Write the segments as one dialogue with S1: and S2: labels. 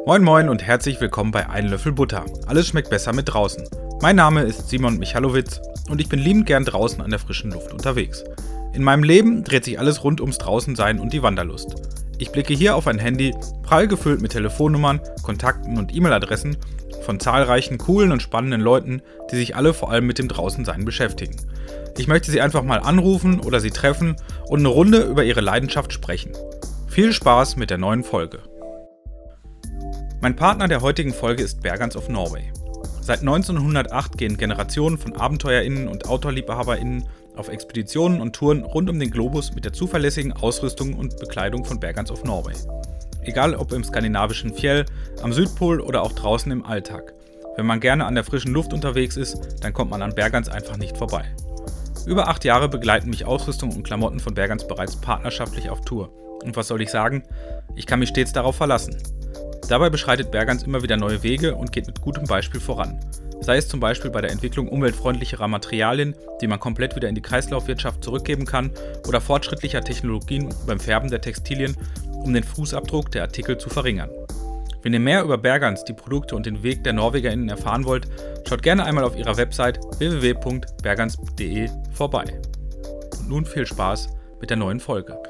S1: Moin Moin und herzlich willkommen bei Ein Löffel Butter. Alles schmeckt besser mit draußen. Mein Name ist Simon Michalowitz und ich bin liebend gern draußen an der frischen Luft unterwegs. In meinem Leben dreht sich alles rund ums Draußensein und die Wanderlust. Ich blicke hier auf ein Handy, prall gefüllt mit Telefonnummern, Kontakten und E-Mail-Adressen von zahlreichen coolen und spannenden Leuten, die sich alle vor allem mit dem Draußensein beschäftigen. Ich möchte sie einfach mal anrufen oder sie treffen und eine Runde über ihre Leidenschaft sprechen. Viel Spaß mit der neuen Folge. Mein Partner der heutigen Folge ist Bergans of Norway. Seit 1908 gehen Generationen von AbenteuerInnen und OutdoorliebhaberInnen auf Expeditionen und Touren rund um den Globus mit der zuverlässigen Ausrüstung und Bekleidung von Bergans of Norway. Egal ob im skandinavischen Fjell, am Südpol oder auch draußen im Alltag. Wenn man gerne an der frischen Luft unterwegs ist, dann kommt man an Bergans einfach nicht vorbei. Über 8 Jahre begleiten mich Ausrüstung und Klamotten von Bergans bereits partnerschaftlich auf Tour. Und was soll ich sagen? Ich kann mich stets darauf verlassen. Dabei beschreitet Bergans immer wieder neue Wege und geht mit gutem Beispiel voran. Sei es zum Beispiel bei der Entwicklung umweltfreundlicherer Materialien, die man komplett wieder in die Kreislaufwirtschaft zurückgeben kann, oder fortschrittlicher Technologien beim Färben der Textilien, um den Fußabdruck der Artikel zu verringern. Wenn ihr mehr über Bergans, die Produkte und den Weg der NorwegerInnen erfahren wollt, schaut gerne einmal auf ihrer Website www.bergans.de vorbei. Und nun viel Spaß mit der neuen Folge.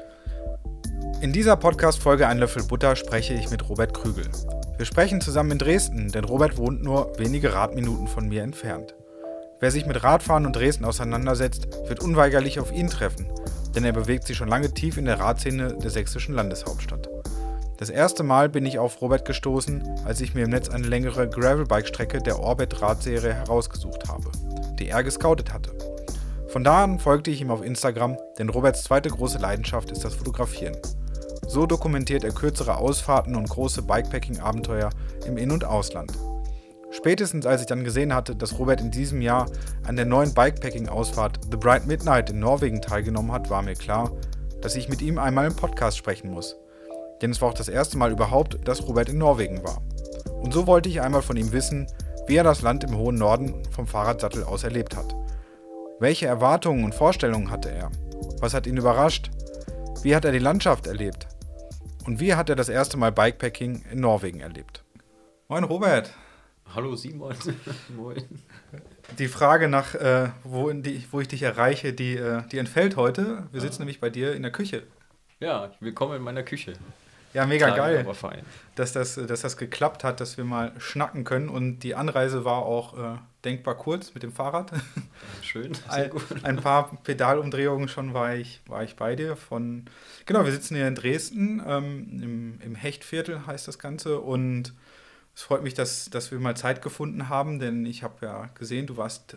S1: In dieser Podcast-Folge Ein Löffel Butter spreche ich mit Robert Krügel. Wir sprechen zusammen in Dresden, denn Robert wohnt nur wenige Radminuten von mir entfernt. Wer sich mit Radfahren und Dresden auseinandersetzt, wird unweigerlich auf ihn treffen, denn er bewegt sich schon lange tief in der Radszene der sächsischen Landeshauptstadt. Das erste Mal bin ich auf Robert gestoßen, als ich mir im Netz eine längere Gravelbike-Strecke der Orbit-Radserie herausgesucht habe, die er gescoutet hatte. Von da an folgte ich ihm auf Instagram, denn Roberts zweite große Leidenschaft ist das Fotografieren. So dokumentiert er kürzere Ausfahrten und große Bikepacking-Abenteuer im In- und Ausland. Spätestens als ich dann gesehen hatte, dass Robert in diesem Jahr an der neuen Bikepacking-Ausfahrt The Bright Midnight in Norwegen teilgenommen hat, war mir klar, dass ich mit ihm einmal im Podcast sprechen muss. Denn es war auch das erste Mal überhaupt, dass Robert in Norwegen war. Und so wollte ich einmal von ihm wissen, wie er das Land im hohen Norden vom Fahrradsattel aus erlebt hat. Welche Erwartungen und Vorstellungen hatte er? Was hat ihn überrascht? Wie hat er die Landschaft erlebt? Und wie hat er das erste Mal Bikepacking in Norwegen erlebt? Moin Robert.
S2: Hallo Simon. Moin.
S1: Die Frage nach, wo ich dich erreiche, die entfällt heute. Wir sitzen nämlich bei dir in der Küche.
S2: Ja, willkommen in meiner Küche.
S1: Ja, mega
S2: Klein,
S1: geil,
S2: aber fein.
S1: dass das geklappt hat, dass wir mal schnacken können. Und die Anreise war auch denkbar kurz mit dem Fahrrad.
S2: Schön, sehr gut.
S1: Ein paar Pedalumdrehungen schon war ich bei dir. Genau, wir sitzen hier in Dresden, im Hechtviertel heißt das Ganze. Und es freut mich, dass wir mal Zeit gefunden haben, denn ich habe ja gesehen, du warst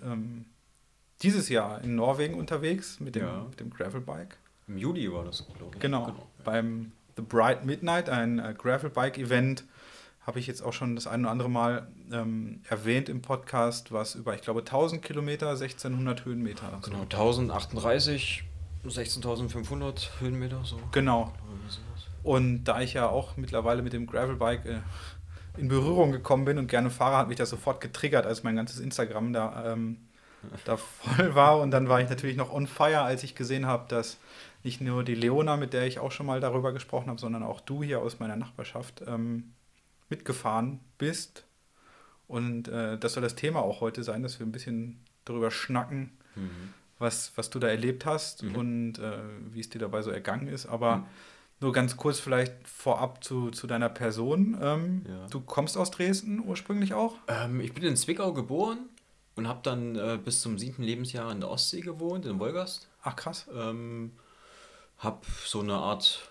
S1: dieses Jahr in Norwegen unterwegs mit dem Gravelbike.
S2: Im Juli war das, glaube ich.
S1: Genau. Beim The Bright Midnight, ein Gravelbike-Event, habe ich jetzt auch schon das ein oder andere Mal erwähnt im Podcast, was über, ich glaube, 1000 Kilometer, 1600 Höhenmeter.
S2: Genau, 1038, 16.500 Höhenmeter. So.
S1: Genau. Und da ich ja auch mittlerweile mit dem Gravelbike in Berührung gekommen bin und gerne fahre, hat mich das sofort getriggert, als mein ganzes Instagram da voll war. Und dann war ich natürlich noch on fire, als ich gesehen habe, dass nicht nur die Leona, mit der ich auch schon mal darüber gesprochen habe, sondern auch du hier aus meiner Nachbarschaft mitgefahren bist. Und das soll das Thema auch heute sein, dass wir ein bisschen darüber schnacken, was du da erlebt hast und wie es dir dabei so ergangen ist. Aber nur ganz kurz vielleicht vorab zu deiner Person.
S2: Ja.
S1: Du kommst aus Dresden ursprünglich auch?
S2: Ich bin in Zwickau geboren und habe dann bis zum 7. Lebensjahr in der Ostsee gewohnt, in Wolgast.
S1: Ach krass.
S2: Hab so eine Art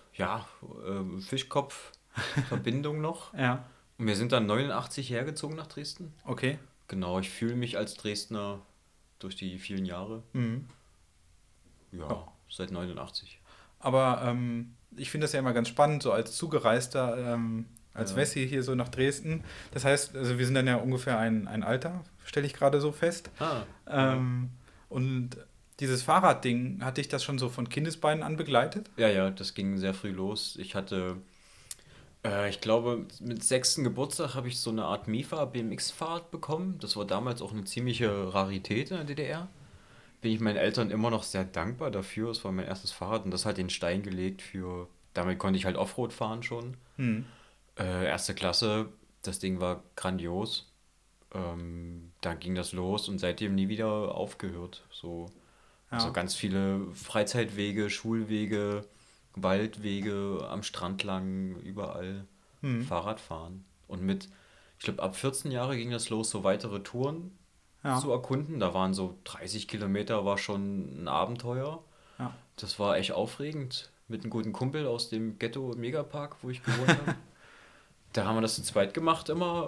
S2: Fischkopf-Verbindung noch.
S1: Ja.
S2: Und wir sind dann 89 hergezogen nach Dresden.
S1: Okay.
S2: Genau, ich fühle mich als Dresdner durch die vielen Jahre.
S1: Mhm.
S2: Ja, seit 89.
S1: Aber ich finde das ja immer ganz spannend, so als Zugereister, als
S2: Ja.
S1: Wessi hier so nach Dresden. Das heißt, also wir sind dann ja ungefähr ein Alter, stelle ich gerade so fest. Und dieses Fahrradding, hatte ich das schon so von Kindesbeinen an begleitet?
S2: Ja, das ging sehr früh los. Ich hatte, ich glaube, mit 6. Geburtstag habe ich so eine Art Mifa BMX-Fahrrad bekommen. Das war damals auch eine ziemliche Rarität in der DDR. Bin ich meinen Eltern immer noch sehr dankbar dafür. Es war mein erstes Fahrrad und das hat den Stein gelegt für, damit konnte ich halt Offroad fahren schon. Erste Klasse Das Ding war grandios. Dann ging das los und seitdem nie wieder aufgehört. So, also
S1: Ja.
S2: ganz viele Freizeitwege, Schulwege, Waldwege, am Strand lang, überall
S1: Hm.
S2: Fahrradfahren. Und ich glaube, ab 14 Jahre ging das los, so weitere Touren
S1: Ja.
S2: zu erkunden. Da waren so 30 Kilometer, war schon ein Abenteuer.
S1: Ja.
S2: Das war echt aufregend. Mit einem guten Kumpel aus dem Ghetto Megapark, wo ich gewohnt habe. Da haben wir das zu zweit gemacht immer.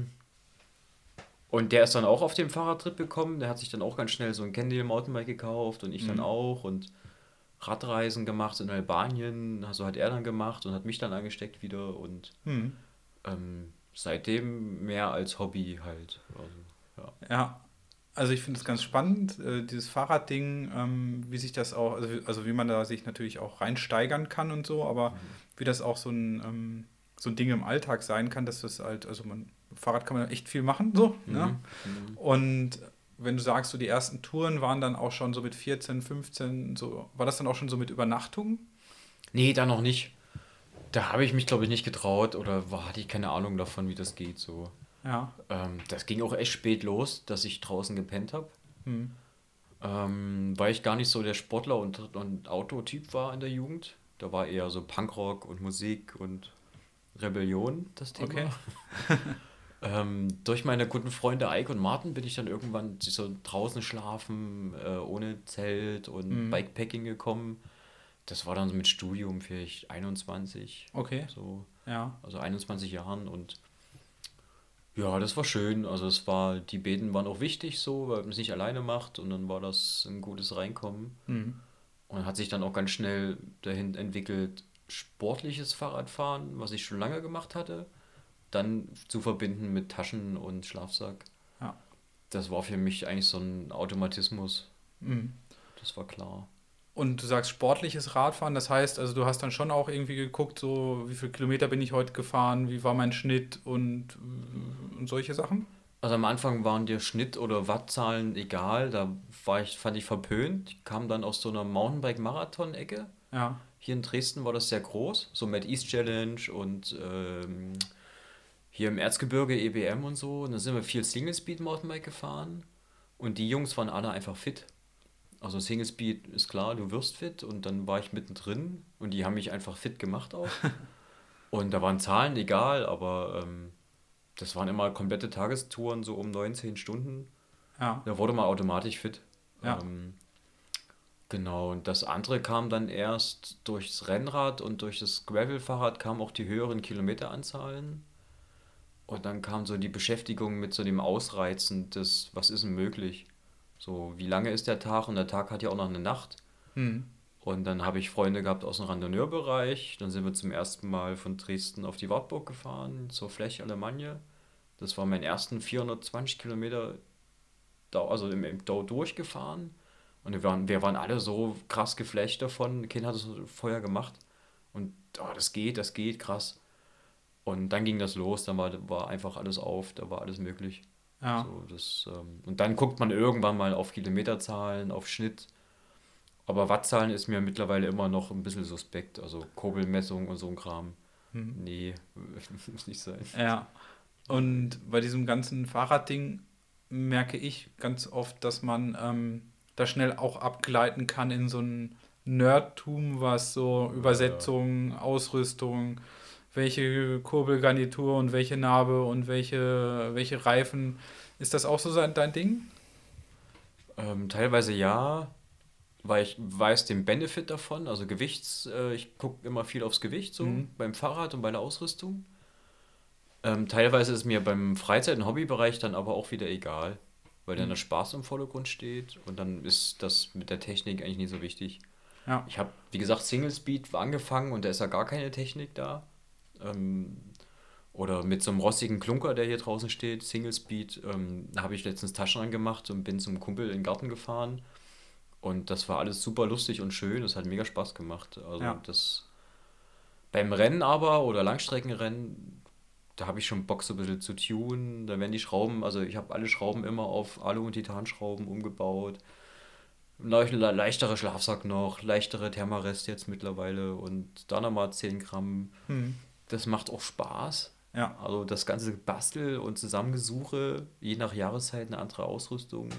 S2: Und der ist dann auch auf dem Fahrradtrip gekommen. Der hat sich dann auch ganz schnell so ein Candle Mountainbike gekauft und ich dann
S1: Hm.
S2: auch. Und Radreisen gemacht in Albanien. Also hat er dann gemacht und hat mich dann angesteckt wieder. Und
S1: Hm.
S2: seitdem mehr als Hobby halt. Also, ja.
S1: Ja. Also ich finde es ganz spannend, dieses Fahrradding, wie sich das auch, also wie man da sich natürlich auch reinsteigern kann und so, aber
S2: Mhm.
S1: wie das auch so ein Ding im Alltag sein kann, dass das halt, also Fahrrad kann man echt viel machen, so, ne?
S2: Mhm. Mhm.
S1: Und wenn du sagst, so die ersten Touren waren dann auch schon so mit 14, 15, so, war das dann auch schon so mit Übernachtung?
S2: Nee, da noch nicht. Da habe ich mich, glaube ich, nicht getraut oder hatte ich keine Ahnung davon, wie das geht. So.
S1: Ja.
S2: Das ging auch echt spät los, dass ich draußen gepennt habe.
S1: Hm.
S2: Weil ich gar nicht so der Sportler und Autotyp war in der Jugend. Da war eher so Punkrock und Musik und Rebellion das
S1: Okay.
S2: Thema. Durch meine guten Freunde Ike und Martin bin ich dann irgendwann so draußen schlafen, ohne Zelt und
S1: Hm.
S2: Bikepacking gekommen. Das war dann so mit Studium vielleicht 21,
S1: Okay.
S2: so,
S1: Ja.
S2: also 21 Jahren und ja, das war schön. Also die Beten waren auch wichtig so, weil man es nicht alleine macht und dann war das ein gutes Reinkommen.
S1: Hm.
S2: Und hat sich dann auch ganz schnell dahin entwickelt, sportliches Fahrradfahren, was ich schon lange gemacht hatte, dann zu verbinden mit Taschen und Schlafsack.
S1: Ja.
S2: Das war für mich eigentlich so ein Automatismus.
S1: Hm.
S2: Das war klar.
S1: Und du sagst sportliches Radfahren, das heißt, also du hast dann schon auch irgendwie geguckt, so wie viele Kilometer bin ich heute gefahren, wie war mein Schnitt und solche Sachen?
S2: Also am Anfang waren dir Schnitt- oder Wattzahlen egal, fand ich verpönt. Ich kam dann aus so einer Mountainbike-Marathon-Ecke.
S1: Ja.
S2: Hier in Dresden war das sehr groß, so Mad East Challenge und hier im Erzgebirge EBM und so. Und dann sind wir viel Single Speed Mountainbike gefahren und die Jungs waren alle einfach fit. Also Single Speed ist klar, du wirst fit und dann war ich mittendrin und die haben mich einfach fit gemacht auch. Und da waren Zahlen egal, aber das waren immer komplette Tagestouren, so um 19 Stunden.
S1: Ja.
S2: Da wurde man automatisch fit.
S1: Ja.
S2: Ähm, genau, und das andere kam dann erst durchs Rennrad und durch das Gravelfahrrad kamen auch die höheren Kilometeranzahlen. Und dann kam so die Beschäftigung mit so dem Ausreizen des, was ist denn möglich? So, wie lange ist der Tag? Und der Tag hat ja auch noch eine Nacht.
S1: Hm.
S2: Und dann habe ich Freunde gehabt aus dem Randonneurbereich. Dann sind wir zum ersten Mal von Dresden auf die Wartburg gefahren, zur Flèche Allemagne. Das war mein ersten 420 Kilometer, also im Dau durchgefahren. Und wir waren alle so krass geflasht davon. Keiner hat es vorher gemacht. Und das geht, krass. Und dann ging das los, dann war einfach alles auf, da war alles möglich.
S1: Ja.
S2: So, und dann guckt man irgendwann mal auf Kilometerzahlen, auf Schnitt. Aber Wattzahlen ist mir mittlerweile immer noch ein bisschen suspekt. Also Kurbelmessung und so ein Kram.
S1: Hm.
S2: Nee, muss nicht sein.
S1: Ja. Und bei diesem ganzen Fahrradding merke ich ganz oft, dass man da schnell auch abgleiten kann in so ein Nerdtum, was so
S2: Ja.
S1: Übersetzung, Ausrüstung, welche Kurbelgarnitur und welche Narbe und welche Reifen. Ist das auch so dein Ding?
S2: Teilweise ja, weil ich weiß den Benefit davon, also ich gucke immer viel aufs Gewicht so,
S1: Mhm.
S2: beim Fahrrad und bei der Ausrüstung. Teilweise ist mir beim Freizeit- und Hobbybereich dann aber auch wieder egal, weil dann der
S1: Mhm.
S2: Spaß im Vordergrund steht und dann ist das mit der Technik eigentlich nicht so wichtig.
S1: Ja.
S2: Ich habe, wie gesagt, Single Speed angefangen und da ist ja gar keine Technik da. Ähm, oder mit so einem rostigen Klunker, der hier draußen steht, Single Speed, da habe ich letztens Taschen angemacht und bin zum Kumpel in den Garten gefahren. Und das war alles super lustig und schön. Das hat mega Spaß gemacht. Also
S1: Ja.
S2: das beim Rennen aber oder Langstreckenrennen, da habe ich schon Bock so ein bisschen zu tunen. Da werden die Schrauben, also ich habe alle Schrauben immer auf Alu- und Titanschrauben umgebaut. Leichtere Schlafsack noch, leichtere Thermarest jetzt mittlerweile und da nochmal 10 Gramm.
S1: Mhm.
S2: Das macht auch Spaß.
S1: Ja,
S2: Also das ganze Bastel und Zusammengesuche, je nach Jahreszeit eine andere Ausrüstung.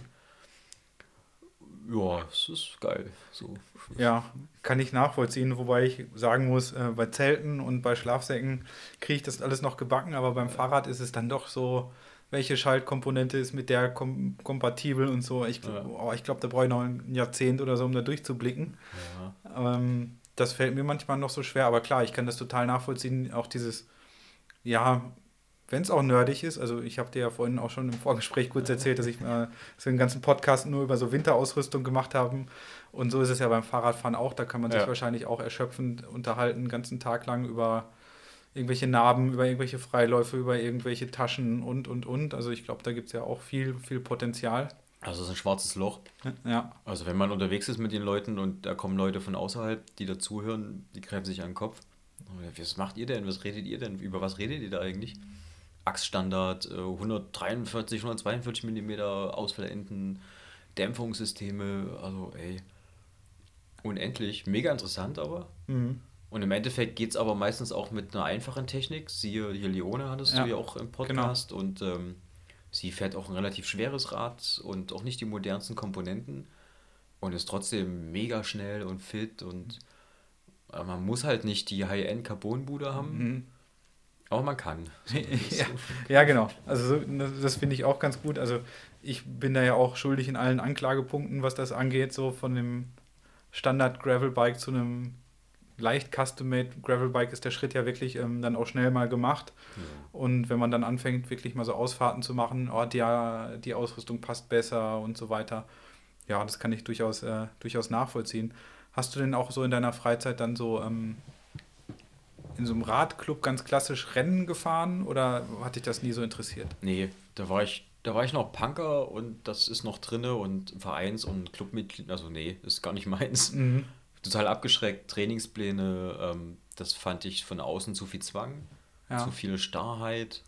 S2: Ja, es ist geil. So.
S1: ja, kann ich nachvollziehen, wobei ich sagen muss, bei Zelten und bei Schlafsäcken kriege ich das alles noch gebacken, aber beim Fahrrad ist es dann doch so, welche Schaltkomponente ist mit der kompatibel und so.
S2: Ja,
S1: Ich glaube, da brauche ich noch ein Jahrzehnt oder so, um da durchzublicken.
S2: ja,
S1: Das fällt mir manchmal noch so schwer, aber klar, ich kann das total nachvollziehen. Auch dieses, ja, wenn es auch nerdig ist, also ich habe dir ja vorhin auch schon im Vorgespräch kurz erzählt, dass wir einen ganzen Podcast nur über so Winterausrüstung gemacht haben. Und so ist es ja beim Fahrradfahren auch. Da kann man sich
S2: ja.
S1: wahrscheinlich auch erschöpfend unterhalten, den ganzen Tag lang über irgendwelche Narben, über irgendwelche Freiläufe, über irgendwelche Taschen und. Also ich glaube, da gibt es ja auch viel Potenzial.
S2: Also es ist ein schwarzes Loch.
S1: Ja,
S2: Also wenn man unterwegs ist mit den Leuten und da kommen Leute von außerhalb, die dazuhören, die greifen sich an den Kopf. Was macht ihr denn? Was redet ihr denn? Über was redet ihr da eigentlich? Achsstandard, 143, 142 Millimeter Ausfallenden, Dämpfungssysteme, also ey, unendlich. Mega interessant aber.
S1: mhm.
S2: Und im Endeffekt geht es aber meistens auch mit einer einfachen Technik. Siehe, hier Leone hattest du
S1: Ja,
S2: ja auch im
S1: genau.
S2: Podcast und sie fährt auch ein relativ schweres Rad und auch nicht die modernsten Komponenten und ist trotzdem mega schnell und fit und man muss halt nicht die High-End-Carbon-Bude haben,
S1: Mhm.
S2: aber man kann. So, das ist
S1: Ja,
S2: so.
S1: ja, genau. Also das finde ich auch ganz gut. Also ich bin da ja auch schuldig in allen Anklagepunkten, was das angeht, so von dem Standard Gravelbike zu einem leicht custom-made Gravelbike ist der Schritt ja wirklich dann auch schnell mal gemacht.
S2: Ja.
S1: Und wenn man dann anfängt, wirklich mal so Ausfahrten zu machen, oh, die Ausrüstung passt besser und so weiter. Ja, das kann ich durchaus nachvollziehen. Hast du denn auch so in deiner Freizeit dann so in so einem Radclub ganz klassisch Rennen gefahren oder hat dich das nie so interessiert?
S2: Nee, da war ich noch Punker und das ist noch drinne und Vereins- und Clubmitglied, also nee, ist gar nicht meins.
S1: Mhm.
S2: Total abgeschreckt, Trainingspläne, das fand ich von außen zu viel Zwang, zu
S1: Ja.
S2: viel Starrheit.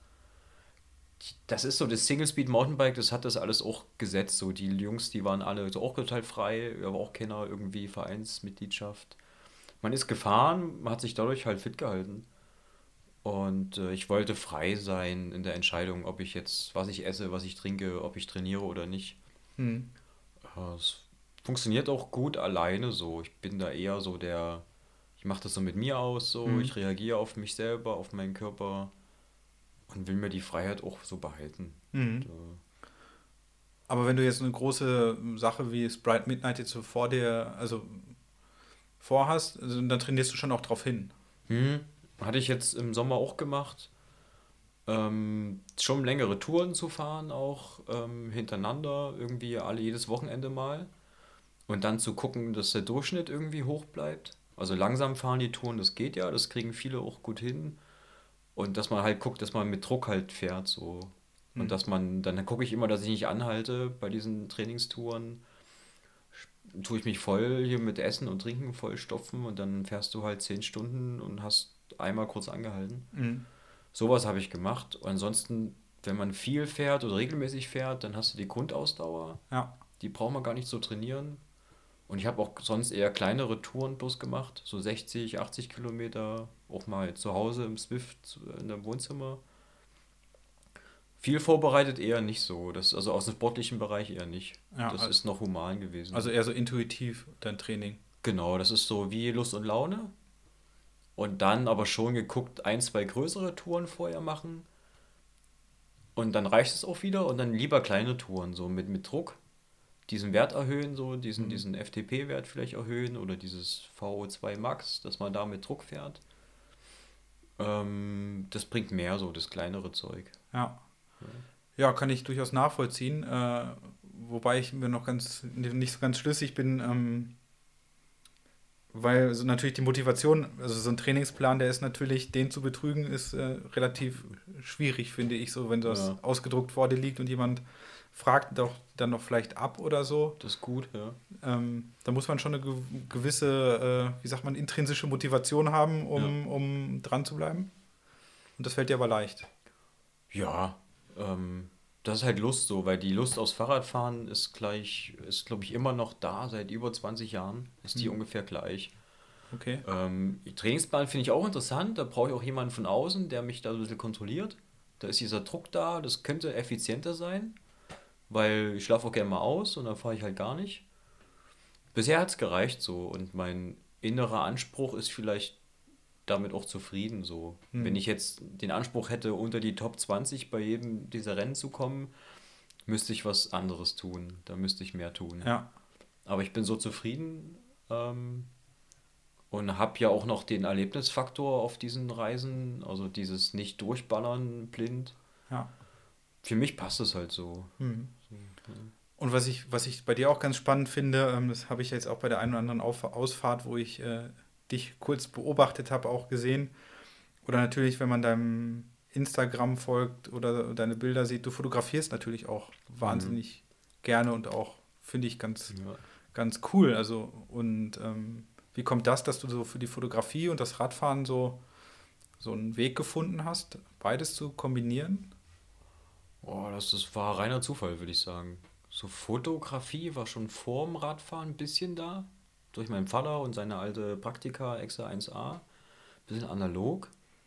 S2: Das ist so, das Single-Speed Mountainbike, das hat das alles auch gesetzt. So, die Jungs, die waren alle so auch total frei, aber auch keiner irgendwie Vereinsmitgliedschaft. Man ist gefahren, man hat sich dadurch halt fit gehalten. Und ich wollte frei sein in der Entscheidung, ob ich jetzt, was ich esse, was ich trinke, ob ich trainiere oder nicht.
S1: Mhm.
S2: Es funktioniert auch gut alleine so. Ich bin da eher so ich mache das so mit mir aus, so.
S1: Mhm.
S2: Ich reagiere auf mich selber, auf meinen Körper und will mir die Freiheit auch so behalten.
S1: Mhm.
S2: Und,
S1: Aber wenn du jetzt eine große Sache wie Sprite Midnight jetzt so also vorhast, also dann trainierst du schon auch drauf hin.
S2: hatte ich jetzt im Sommer auch gemacht. Schon längere Touren zu fahren, auch hintereinander, irgendwie jedes Wochenende mal. Und dann zu gucken, dass der Durchschnitt irgendwie hoch bleibt. Also langsam fahren die Touren, das geht ja, das kriegen viele auch gut hin. Und dass man halt guckt, dass man mit Druck halt fährt, so. Und
S1: Mhm.
S2: dann gucke ich immer, dass ich nicht anhalte bei diesen Trainingstouren. Tue ich mich voll hier mit Essen und Trinken vollstopfen und dann fährst du halt 10 Stunden und hast einmal kurz angehalten.
S1: Mhm.
S2: Sowas habe ich gemacht. Und ansonsten, wenn man viel fährt oder regelmäßig fährt, dann hast du die Grundausdauer.
S1: Ja.
S2: Die braucht man gar nicht so trainieren. Und ich habe auch sonst eher kleinere Touren bloß gemacht, so 60, 80 Kilometer, auch mal zu Hause im Swift in dem Wohnzimmer. Viel vorbereitet eher nicht so. Also aus dem sportlichen Bereich eher nicht.
S1: Ja,
S2: Das ist noch human gewesen.
S1: also eher so intuitiv dein Training.
S2: Genau, das ist so wie Lust und Laune. Und dann aber schon geguckt, ein, zwei größere Touren vorher machen. Und dann reicht es auch wieder. Und dann lieber kleine Touren, so mit Druck. Diesen Wert erhöhen, so
S1: Mhm.
S2: diesen FTP-Wert vielleicht erhöhen oder dieses VO2 Max, dass man da mit Druck fährt. Das bringt mehr so, das kleinere Zeug.
S1: Ja.
S2: Ja.
S1: Ja, kann ich durchaus nachvollziehen. Wobei ich mir noch nicht so ganz schlüssig bin, weil so natürlich die Motivation, also so ein Trainingsplan, der ist natürlich, den zu betrügen, ist relativ schwierig, finde ich, so wenn das
S2: Ja,
S1: ausgedruckt vor dir liegt und jemand fragt doch dann noch vielleicht ab oder so.
S2: das ist gut, ja.
S1: Da muss man schon eine gewisse, wie sagt man, intrinsische Motivation haben,
S2: Ja,
S1: um dran zu bleiben. Und das fällt dir aber leicht.
S2: ja das ist halt Lust so, weil die Lust aufs Fahrradfahren ist glaube ich, immer noch da, seit über 20 Jahren ist die
S1: Hm.
S2: ungefähr gleich.
S1: Okay.
S2: Trainingsplan finde ich auch interessant. Da brauche ich auch jemanden von außen, der mich da so ein bisschen kontrolliert. Da ist dieser Druck da, das könnte effizienter sein, weil ich schlafe auch gerne mal aus und dann fahre ich halt gar nicht. Bisher hat es gereicht so und mein innerer Anspruch ist vielleicht damit auch zufrieden so. Wenn
S1: Hm.
S2: ich jetzt den Anspruch hätte, unter die Top 20 bei jedem dieser Rennen zu kommen, müsste ich was anderes tun. Da müsste ich mehr tun.
S1: Ja,
S2: Aber ich bin so zufrieden und habe ja auch noch den Erlebnisfaktor auf diesen Reisen, also dieses Nicht-Durchballern blind.
S1: ja.
S2: Für mich passt es halt so.
S1: Hm.
S2: So, ja.
S1: Und was ich bei dir auch ganz spannend finde, das habe ich jetzt auch bei der einen oder anderen Ausfahrt, wo ich dich kurz beobachtet habe, auch gesehen. Oder natürlich, wenn man deinem Instagram folgt oder deine Bilder sieht, du fotografierst natürlich auch
S2: Mhm.
S1: wahnsinnig gerne und auch, finde ich, ganz,
S2: Ja.
S1: ganz cool. Also, und wie kommt das, dass du so für die Fotografie und das Radfahren so einen Weg gefunden hast, beides zu kombinieren?
S2: Oh, das war reiner Zufall, würde ich sagen. So Fotografie war schon vorm Radfahren ein bisschen da. Durch meinen Vater und seine alte Praktika Exa 1A. Bisschen analog.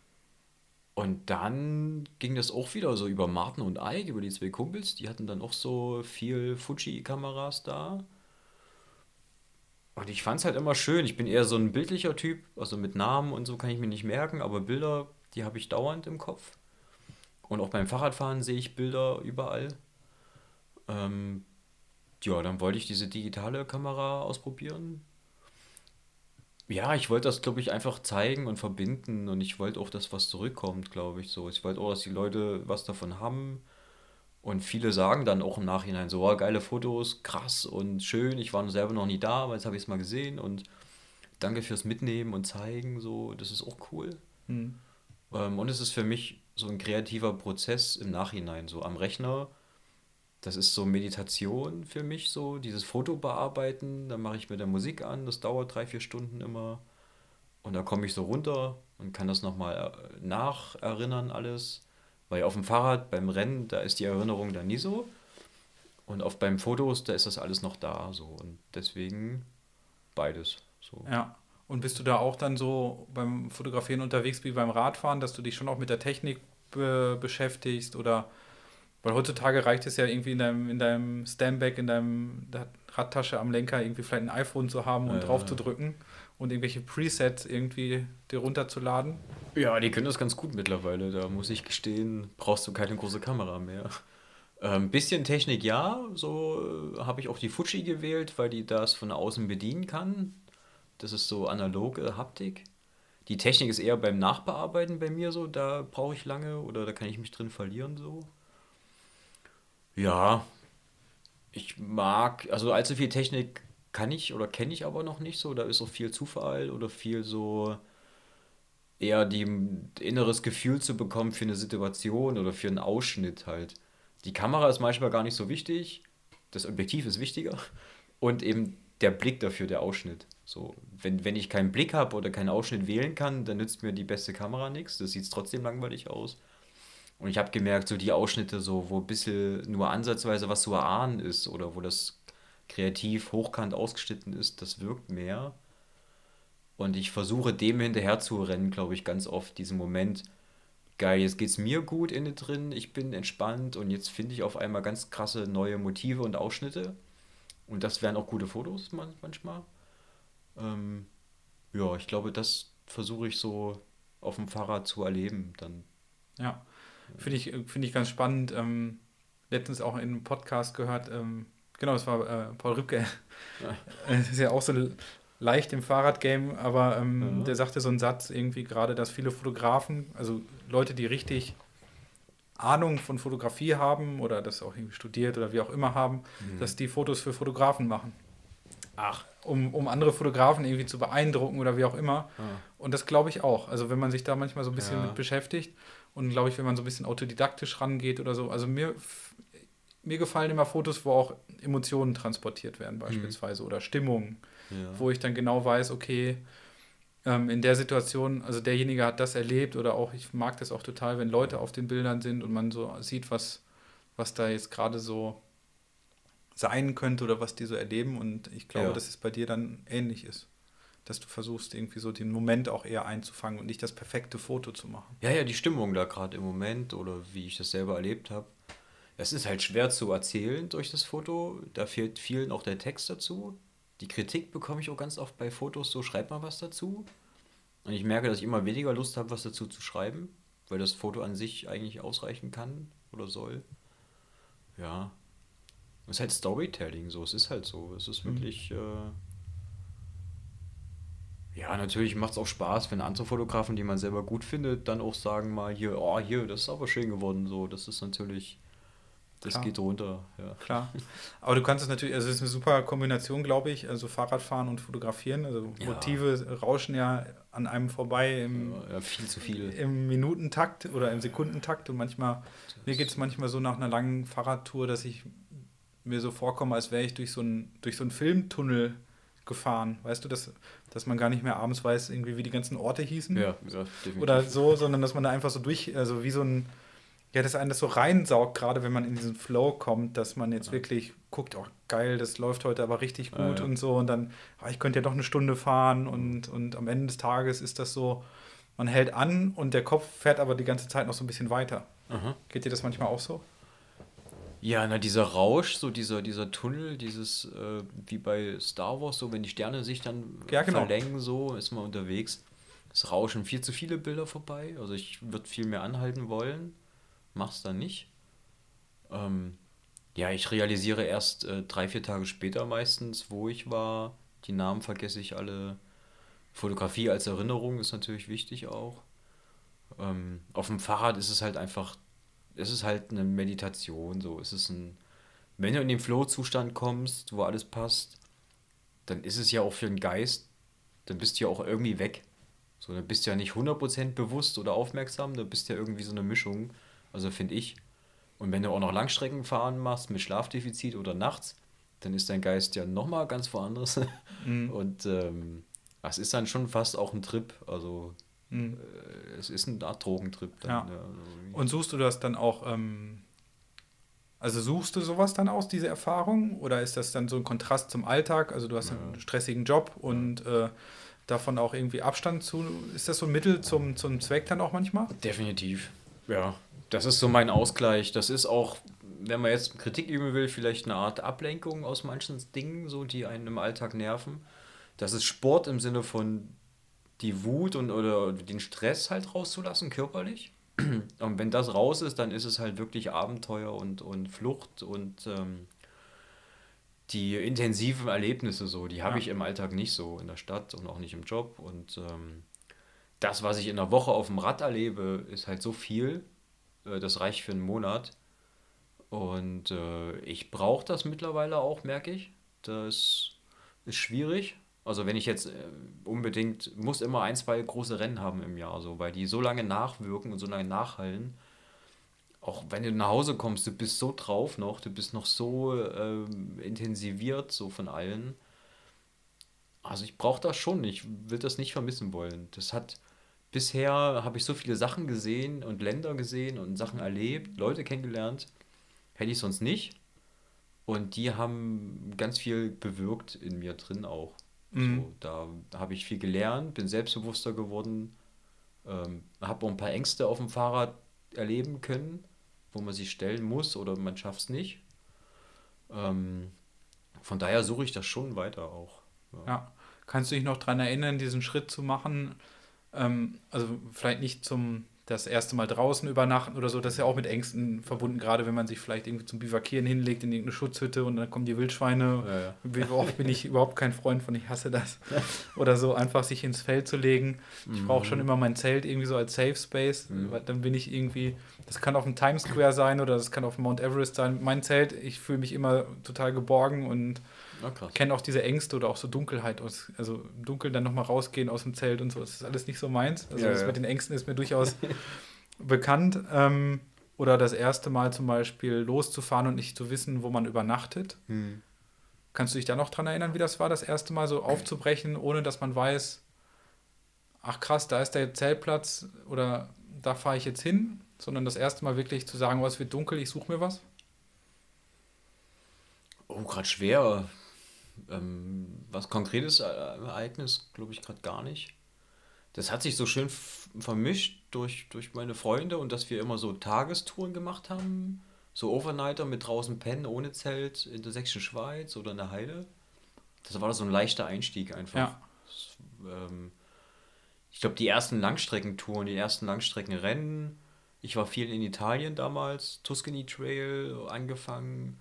S2: Und dann ging das auch wieder so über Martin und Ike, über die zwei Kumpels. Die hatten dann auch so viel Fuji-Kameras da. Und ich fand es halt immer schön. Ich bin eher so ein bildlicher Typ. Also mit Namen und so kann ich mir nicht merken. Aber Bilder, die habe ich dauernd im Kopf. Und auch beim Fahrradfahren sehe ich Bilder überall. Ähm, ja, dann wollte ich diese digitale Kamera ausprobieren. Ja, ich wollte das, glaube ich, einfach zeigen und verbinden. Und ich wollte auch, dass was zurückkommt, glaube ich so. Ich wollte auch, dass die Leute was davon haben. Und viele sagen dann auch im Nachhinein so, oh, geile Fotos, krass und schön. Ich war selber noch nie da, aber jetzt habe ich es mal gesehen und danke fürs Mitnehmen und zeigen. So, das ist auch cool.
S1: Hm.
S2: Und es ist für mich so ein kreativer Prozess im Nachhinein, so am Rechner. Das ist so Meditation für mich, so dieses Foto bearbeiten. Dann mache ich mir da Musik an, das dauert 3, 4 Stunden immer. Und da komme ich so runter und kann das nochmal nacherinnern alles. Weil auf dem Fahrrad, beim Rennen, da ist die Erinnerung dann nie so. Und auf beim Fotos, da ist das alles noch da, so. Und deswegen beides, so.
S1: Ja. Und bist du da auch dann so beim Fotografieren unterwegs wie beim Radfahren, dass du dich schon auch mit der Technik beschäftigst? Oder weil heutzutage reicht es ja irgendwie in deinem Standbag, in deinem Radtasche am Lenker irgendwie vielleicht ein iPhone zu haben und drauf zu
S2: Äh,
S1: drücken und irgendwelche Presets irgendwie dir runterzuladen.
S2: ja, die können das ganz gut mittlerweile. Da muss ich gestehen, brauchst du keine große Kamera mehr. Bisschen Technik ja, so habe ich auch die Fuji gewählt, weil die das von außen bedienen kann. Das ist so analoge Haptik. Die Technik ist eher beim Nachbearbeiten bei mir so, da brauche ich lange oder da kann ich mich drin verlieren so. Ja, ich mag, also allzu viel Technik kann ich oder kenne ich aber noch nicht so. Da ist auch viel Zufall oder viel so eher die inneres Gefühl zu bekommen für eine Situation oder für einen Ausschnitt halt. Die Kamera ist manchmal gar nicht so wichtig, das Objektiv ist wichtiger und eben der Blick dafür, der Ausschnitt. So, wenn ich keinen Blick habe oder keinen Ausschnitt wählen kann, dann nützt mir die beste Kamera nichts. Das sieht trotzdem langweilig aus. Und ich habe gemerkt, so die Ausschnitte, so, wo ein bisschen nur ansatzweise was zu erahnen ist oder wo das kreativ hochkant ausgeschnitten ist, das wirkt mehr. Und ich versuche dem hinterher zu rennen, glaube ich, ganz oft, diesen Moment, geil, jetzt geht's mir gut innen drin, ich bin entspannt und jetzt finde ich auf einmal ganz krasse neue Motive und Ausschnitte. Und das wären auch gute Fotos manchmal. Ähm, ja, ich glaube, das versuche ich so auf dem Fahrrad zu erleben. Dann.
S1: Ja, finde ich ganz spannend. Letztens auch in einem Podcast gehört, genau, es war Paul Rübke. Es ist ja auch so leicht im Fahrradgame, aber
S2: Ja.
S1: der sagte so einen Satz irgendwie gerade, dass viele Fotografen, also Leute, die richtig Ahnung von Fotografie haben oder das auch irgendwie studiert oder wie auch immer haben, dass
S2: Mhm.
S1: die Fotos für Fotografen machen,
S2: Ach,
S1: um andere Fotografen irgendwie zu beeindrucken oder wie auch immer.
S2: ah,
S1: Und das glaube ich auch. Also wenn man sich da manchmal so ein bisschen mit
S2: ja.
S1: beschäftigt und glaube ich, wenn man so ein bisschen autodidaktisch rangeht oder so, also mir gefallen immer Fotos, wo auch Emotionen transportiert werden
S2: Mhm.
S1: beispielsweise oder Stimmungen,
S2: Ja.
S1: wo ich dann genau weiß, okay, in der Situation, also derjenige hat das erlebt oder auch, ich mag das auch total, wenn Leute auf den Bildern sind und man so sieht, was da jetzt gerade so sein könnte oder was die so erleben und ich glaube,
S2: Ja.
S1: dass es bei dir dann ähnlich ist. dass du versuchst, irgendwie so den Moment auch eher einzufangen und nicht das perfekte Foto zu machen.
S2: Ja, ja, die Stimmung da gerade im Moment oder wie ich das selber erlebt habe. Es ist halt schwer zu erzählen durch das Foto. Da fehlt vielen auch der Text dazu. Die Kritik bekomme ich auch ganz oft bei Fotos, so schreib mal was dazu. Und ich merke, dass ich immer weniger Lust habe, was dazu zu schreiben, weil das Foto an sich eigentlich ausreichen kann oder soll. Ja, es ist halt Storytelling so, es ist halt so. Es ist
S1: Mhm.
S2: wirklich, ja, natürlich macht es auch Spaß, wenn andere Fotografen, die man selber gut findet, dann auch sagen mal hier, oh, hier, das ist aber schön geworden. So, das ist natürlich, das
S1: Klar.
S2: geht runter, ja.
S1: Klar. Aber du kannst es natürlich, also es ist eine super Kombination, glaube ich, also Fahrradfahren und Fotografieren. Also
S2: Ja,
S1: Motive rauschen ja an einem vorbei
S2: ja, viel zu viel.
S1: im Minutentakt oder im Sekundentakt und manchmal, mir geht
S2: Das,
S1: es manchmal so nach einer langen Fahrradtour, dass ich mir so vorkomme, als wäre ich durch so einen Filmtunnel gefahren. Weißt du, dass man gar nicht mehr abends weiß, irgendwie, wie die ganzen Orte hießen
S2: ja, ja,
S1: oder
S2: definitiv.
S1: so, sondern dass man da einfach so durch, also wie so ein, ja, dass einen das so reinsaugt, gerade wenn man in diesen Flow kommt, dass man jetzt
S2: Ja,
S1: wirklich guckt, oh geil, das läuft heute aber richtig
S2: ja,
S1: gut
S2: ja.
S1: und so und dann, ich könnte ja doch eine Stunde fahren
S2: Mhm.
S1: und am Ende des Tages ist das so, man hält an und der Kopf fährt aber die ganze Zeit noch so ein bisschen weiter.
S2: Aha.
S1: Geht dir das manchmal auch so?
S2: Ja, na, dieser Rausch, so dieser Tunnel, wie bei Star Wars, so wenn die Sterne sich dann
S1: Ja, genau.
S2: verlängern, so ist man unterwegs. Es rauschen viel zu viele Bilder vorbei. Also ich würde viel mehr anhalten wollen, mach's dann nicht. Ähm, ja, ich realisiere erst 3, 4 Tage später meistens, wo ich war. Die Namen vergesse ich alle. Fotografie als Erinnerung ist natürlich wichtig auch. Auf dem Fahrrad ist es halt einfach, es ist halt eine Meditation, so. Wenn du in den Flow-Zustand kommst, wo alles passt, dann ist es ja auch für den Geist, dann bist du ja auch irgendwie weg. So, dann bist du ja nicht 100% bewusst oder aufmerksam, dann bist du ja irgendwie so eine Mischung, also finde ich. Und wenn du auch noch Langstreckenfahren machst mit Schlafdefizit oder nachts, dann ist dein Geist ja nochmal ganz woanders.
S1: Mhm.
S2: Und das ist dann schon fast auch ein Trip. Also
S1: Mhm.
S2: es ist eine Art Drogentrip dann.
S1: Ja.
S2: Ja, also
S1: Und suchst du das dann auch, also suchst du sowas dann aus, diese Erfahrung? Oder ist das dann so ein Kontrast zum Alltag? Also du hast einen
S2: ja,
S1: stressigen Job
S2: ja.
S1: und davon auch irgendwie Abstand zu. Ist das so ein Mittel zum Zweck dann auch manchmal?
S2: Definitiv. Ja, das ist so mein Ausgleich. Das ist auch, wenn man jetzt Kritik üben will, vielleicht eine Art Ablenkung aus manchen Dingen, so die einen im Alltag nerven. Das ist Sport im Sinne von die Wut und oder den Stress halt rauszulassen, körperlich. Und wenn das raus ist, dann ist es halt wirklich Abenteuer und Flucht und die intensiven Erlebnisse so, die habe
S1: Ja.
S2: ich im Alltag nicht so in der Stadt und auch nicht im Job. Und das, was ich in der Woche auf dem Rad erlebe, ist halt so viel, das reicht für einen Monat. Und ich brauche das mittlerweile auch, merke ich. Das ist schwierig. Also wenn ich jetzt unbedingt, muss immer 1, 2 große Rennen haben im Jahr, so, weil die so lange nachwirken und so lange nachhallen. Auch wenn du nach Hause kommst, du bist so drauf noch, du bist noch so intensiviert, so von allen. Also ich brauche das schon, ich will das nicht vermissen wollen. Bisher habe ich so viele Sachen gesehen und Länder gesehen und Sachen erlebt, Leute kennengelernt, hätte ich sonst nicht. Und die haben ganz viel bewirkt in mir drin auch.
S1: Mhm.
S2: So, da habe ich viel gelernt, bin selbstbewusster geworden, habe auch ein paar Ängste auf dem Fahrrad erleben können, wo man sich stellen muss oder man schafft es nicht. Ähm, von daher suche ich das schon weiter auch. Ja.
S1: Ja. Kannst du dich noch daran erinnern, diesen Schritt zu machen? Also vielleicht nicht das erste Mal draußen übernachten oder so, das ist ja auch mit Ängsten verbunden, gerade wenn man sich vielleicht irgendwie zum Bivakieren hinlegt in irgendeine Schutzhütte und dann kommen die Wildschweine.
S2: Ja, ja.
S1: Wie oft bin ich überhaupt kein Freund von, ich hasse das. Oder so, einfach sich ins Feld zu legen. Ich brauche schon
S2: Mhm.
S1: immer mein Zelt irgendwie so als Safe Space,
S2: Mhm.
S1: weil dann bin ich irgendwie, das kann auf dem Times Square sein oder das kann auf dem Mount Everest sein. Mein Zelt, ich fühle mich immer total geborgen und
S2: Na krass.
S1: kenne auch diese Ängste oder auch so Dunkelheit aus, also im Dunkeln dann nochmal rausgehen aus dem Zelt und so, das ist alles nicht so meins. Also
S2: Ja,
S1: das mit
S2: ja.
S1: den Ängsten ist mir durchaus bekannt. Oder das erste Mal zum Beispiel loszufahren und nicht zu wissen, wo man übernachtet.
S2: Hm.
S1: Kannst du dich da noch dran erinnern, wie das war, das erste Mal so aufzubrechen, ohne dass man weiß, ach krass, da ist der Zeltplatz oder da fahre ich jetzt hin, sondern das erste Mal wirklich zu sagen, oh, es wird dunkel, ich suche mir was?
S2: Oh, gerade schwer. Was konkretes Ereignis, glaube ich, gerade gar nicht. Das hat sich so schön vermischt durch meine Freunde und dass wir immer so Tagestouren gemacht haben. So Overnighter mit draußen pennen, ohne Zelt in der Sächsischen Schweiz oder in der Heide. Das war so ein leichter Einstieg einfach.
S1: Ja,
S2: Ähm, Ich glaube, die ersten Langstreckentouren, die ersten Langstreckenrennen. Ich war viel in Italien damals, Tuscany Trail angefangen,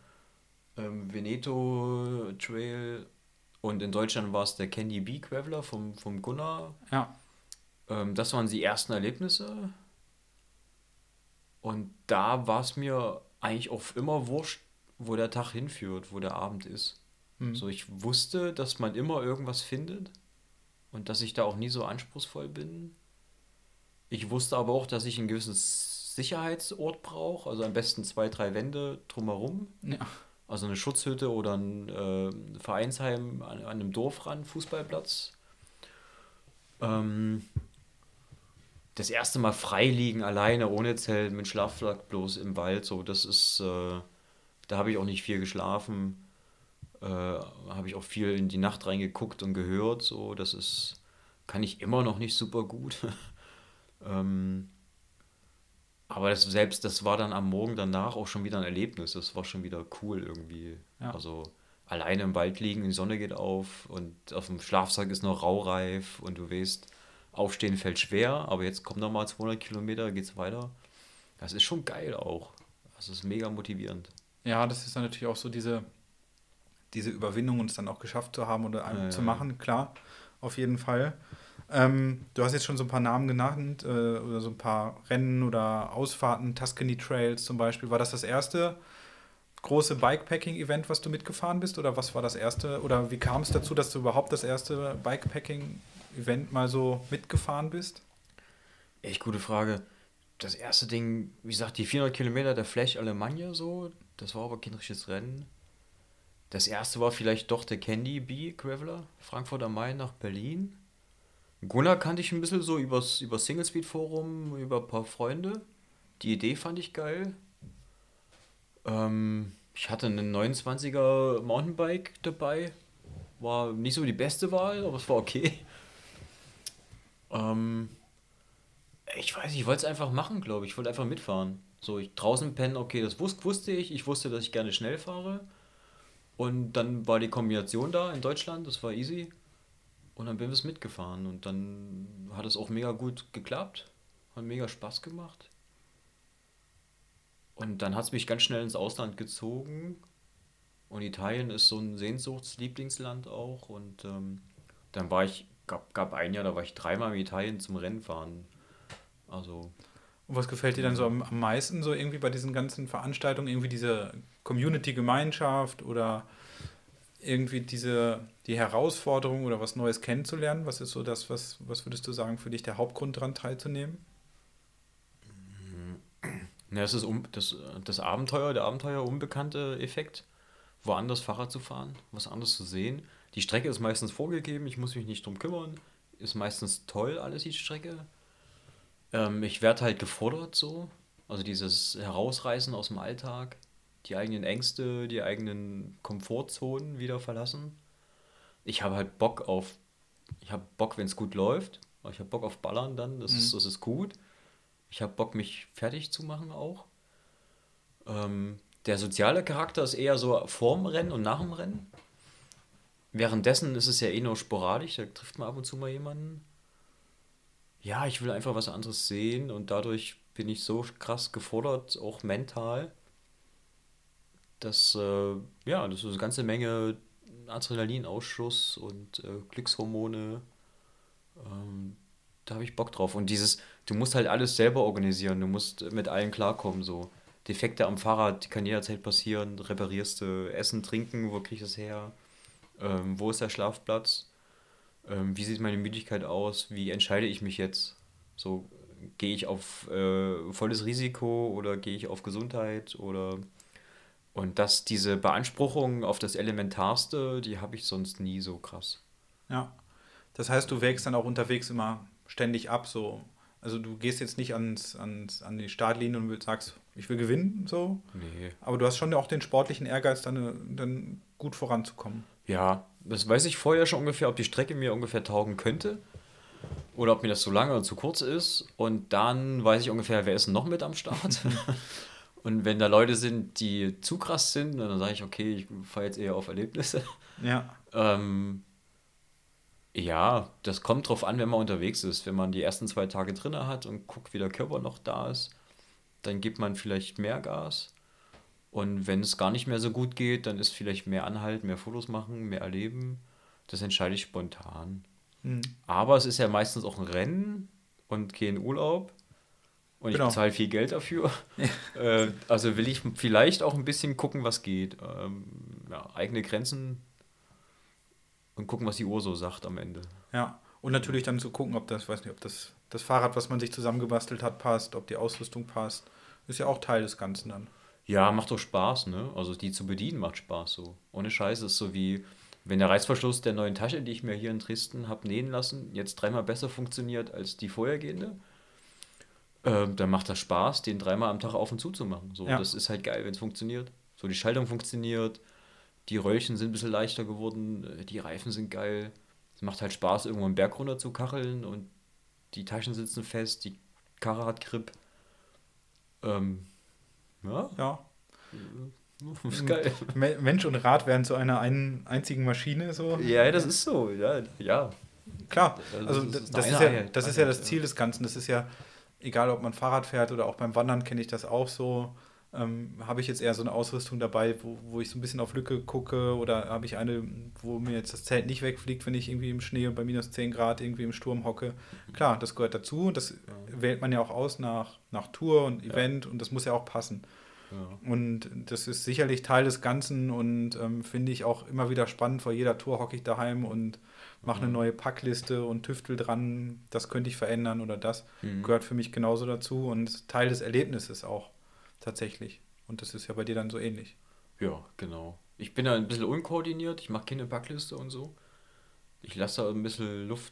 S2: Veneto Trail und in Deutschland war es der Candy Bee Graveler vom Gunnar.
S1: ja.
S2: Das waren die ersten Erlebnisse und da war es mir eigentlich auch immer wurscht, wo der Tag hinführt, wo der Abend ist.
S1: Hm.
S2: So, ich wusste, dass man immer irgendwas findet und dass ich da auch nie so anspruchsvoll bin. Ich wusste aber auch, dass ich einen gewissen Sicherheitsort brauche, also am besten zwei, drei Wände drumherum.
S1: Ja.
S2: Also eine Schutzhütte oder ein Vereinsheim an einem Dorfrand, Fußballplatz. Ähm, Das erste Mal frei liegen, alleine, ohne Zelt, mit Schlafsack bloß im Wald, so, da habe ich auch nicht viel geschlafen, habe ich auch viel in die Nacht reingeguckt und gehört, so, kann ich immer noch nicht super gut. ähm, Aber das war dann am Morgen danach auch schon wieder ein Erlebnis. Das war schon wieder cool irgendwie.
S1: Ja.
S2: Also alleine im Wald liegen, die Sonne geht auf und auf dem Schlafsack ist noch raureif und du weißt, aufstehen fällt schwer, aber jetzt kommt nochmal 200 Kilometer, geht's weiter. Das ist schon geil auch. Das ist mega motivierend.
S1: Ja, das ist dann natürlich auch so diese Überwindung, uns dann auch geschafft zu haben oder zu
S2: Äh,
S1: machen, klar, auf jeden Fall. Du hast jetzt schon so ein paar Namen genannt oder so ein paar Rennen oder Ausfahrten, Tuscany Trails zum Beispiel. War das das erste große Bikepacking-Event, was du mitgefahren bist? Oder was war das erste? Oder wie kam es dazu, dass du überhaupt das erste Bikepacking-Event mal so mitgefahren bist?
S2: Echt gute Frage. Das erste Ding, wie gesagt, die 400 Kilometer der Flash Alemannia so, das war aber kein richtiges Rennen. Das erste war vielleicht doch der Candy Bee Graveler, Frankfurt am Main nach Berlin. Gunnar kannte ich ein bisschen so über Single Speed Forum, über ein paar Freunde. Die Idee fand ich geil. Ich hatte einen 29er Mountainbike dabei. War nicht so die beste Wahl, aber es war okay. Ähm, Ich weiß nicht, ich wollte es einfach machen, glaube ich. Ich wollte einfach mitfahren. So, ich draußen pennen, okay, das wusste ich. Ich wusste, dass ich gerne schnell fahre. Und dann war die Kombination da in Deutschland, das war easy. Und dann bin wir es mitgefahren und dann hat es auch mega gut geklappt. Hat mega Spaß gemacht. Und dann hat es mich ganz schnell ins Ausland gezogen. Und Italien ist so ein Sehnsuchtslieblingsland auch. Und dann gab ein Jahr, da war ich dreimal in Italien zum Rennfahren. Also,
S1: Und was gefällt dir dann so
S2: äh,
S1: am meisten so irgendwie bei diesen ganzen Veranstaltungen? Irgendwie diese Community-Gemeinschaft oder irgendwie die Herausforderung oder was Neues kennenzulernen? Was ist so das, was würdest du sagen, für dich der Hauptgrund daran teilzunehmen?
S2: ja, es ist das Abenteuer, der Abenteuer-unbekannte Effekt, woanders Fahrrad zu fahren, was anderes zu sehen. Die Strecke ist meistens vorgegeben, ich muss mich nicht drum kümmern. Ist meistens toll, alles die Strecke. Ich werde halt gefordert so. Also dieses Herausreißen aus dem Alltag, die eigenen Ängste, die eigenen Komfortzonen wieder verlassen. Ich habe halt ich habe Bock, wenn es gut läuft. Aber ich habe Bock auf Ballern dann,
S1: Mhm.
S2: das ist gut. Ich habe Bock, mich fertig zu machen auch. Der soziale Charakter ist eher so vorm Rennen und nach dem Rennen. Währenddessen ist es ja eh nur sporadisch, da trifft man ab und zu mal jemanden. Ja, ich will einfach was anderes sehen und dadurch bin ich so krass gefordert, auch mental, dass ja, das ist eine ganze Menge Adrenalinausschuss und Glückshormone. Ähm, Da habe ich Bock drauf. Und du musst halt alles selber organisieren, du musst mit allen klarkommen, so. Defekte am Fahrrad, die kann jederzeit passieren, reparierst du Essen, Trinken, wo krieg ich das her? Wo ist der Schlafplatz? Wie sieht meine Müdigkeit aus? Wie entscheide ich mich jetzt? So, gehe ich auf volles Risiko oder gehe ich auf Gesundheit oder und diese Beanspruchung auf das Elementarste, die habe ich sonst nie so krass.
S1: Ja. Das heißt, du wägst dann auch unterwegs immer ständig ab, so. Also du gehst jetzt nicht an die Startlinie und sagst, ich will gewinnen, so.
S2: Nee.
S1: Aber du hast schon auch den sportlichen Ehrgeiz, dann gut voranzukommen.
S2: Ja, das weiß ich vorher schon ungefähr, ob die Strecke mir ungefähr taugen könnte oder ob mir das zu lange oder zu kurz ist. Und dann weiß ich ungefähr, wer ist denn noch mit am Start. Und wenn da Leute sind, die zu krass sind, dann sage ich, okay, ich fahre jetzt eher auf Erlebnisse.
S1: Ja,
S2: Ähm, ja, das kommt drauf an, wenn man unterwegs ist. Wenn man die ersten 2 Tage drinne hat und guckt, wie der Körper noch da ist, dann gibt man vielleicht mehr Gas. Und wenn es gar nicht mehr so gut geht, dann ist vielleicht mehr anhalten, mehr Fotos machen, mehr erleben. Das entscheide ich spontan.
S1: mhm.
S2: Aber es ist ja meistens auch ein Rennen und kein Urlaub. Und ich
S1: Genau.
S2: bezahle viel Geld dafür. Also will ich vielleicht auch ein bisschen gucken, was geht. Ja, eigene Grenzen und gucken, was die Uhr so sagt am Ende.
S1: Ja. Und natürlich dann zu gucken, ob das, weiß nicht, ob das Fahrrad, was man sich zusammengebastelt hat, passt, ob die Ausrüstung passt. Ist ja auch Teil des Ganzen dann.
S2: Ja, macht doch Spaß, ne? Also die zu bedienen macht Spaß so. Ohne Scheiß ist so wie, wenn der Reißverschluss der neuen Tasche, die ich mir hier in Dresden habe nähen lassen, jetzt dreimal besser funktioniert als die vorhergehende, dann macht das Spaß, den dreimal am Tag auf und zu zu machen. So,
S1: Ja,
S2: das ist halt geil, wenn es funktioniert. So, die Schaltung funktioniert, die Röllchen sind ein bisschen leichter geworden, die Reifen sind geil. Es macht halt Spaß, irgendwo einen Berg runter zu kacheln und die Taschen sitzen fest, die Karre hat Grip. Ähm, ja,
S1: ja.
S2: ist geil.
S1: Mensch und Rad werden zu einer einzigen Maschine so.
S2: Ja, das ist so, ja, ja.
S1: Klar,
S2: Also
S1: also
S2: das ist
S1: das
S2: eine
S1: ist ja,
S2: Einheit,
S1: das ist ja
S2: Einheit,
S1: das
S2: ja.
S1: Ziel des Ganzen. Das ist ja, egal ob man Fahrrad fährt oder auch beim Wandern kenne ich das auch so. Habe ich jetzt eher so eine Ausrüstung dabei, wo ich so ein bisschen auf Lücke gucke oder habe ich eine, wo mir jetzt das Zelt nicht wegfliegt, wenn ich irgendwie im Schnee bei minus 10 Grad irgendwie im Sturm hocke. Klar, das gehört dazu und das
S2: Ja,
S1: wählt man ja auch aus nach Tour und
S2: ja,
S1: Event und das muss ja auch passen.
S2: ja.
S1: Und das ist sicherlich Teil des Ganzen und finde ich auch immer wieder spannend. Vor jeder Tour hocke ich daheim und mache eine
S2: Ja.
S1: neue Packliste und tüftel dran, das könnte ich verändern oder das
S2: Mhm.
S1: gehört für mich genauso dazu und ist Teil des Erlebnisses auch tatsächlich. Und das ist ja bei dir dann so ähnlich.
S2: Ja, genau. Ich bin da ein bisschen unkoordiniert, ich mache keine Packliste und so. Ich lasse da ein bisschen Luft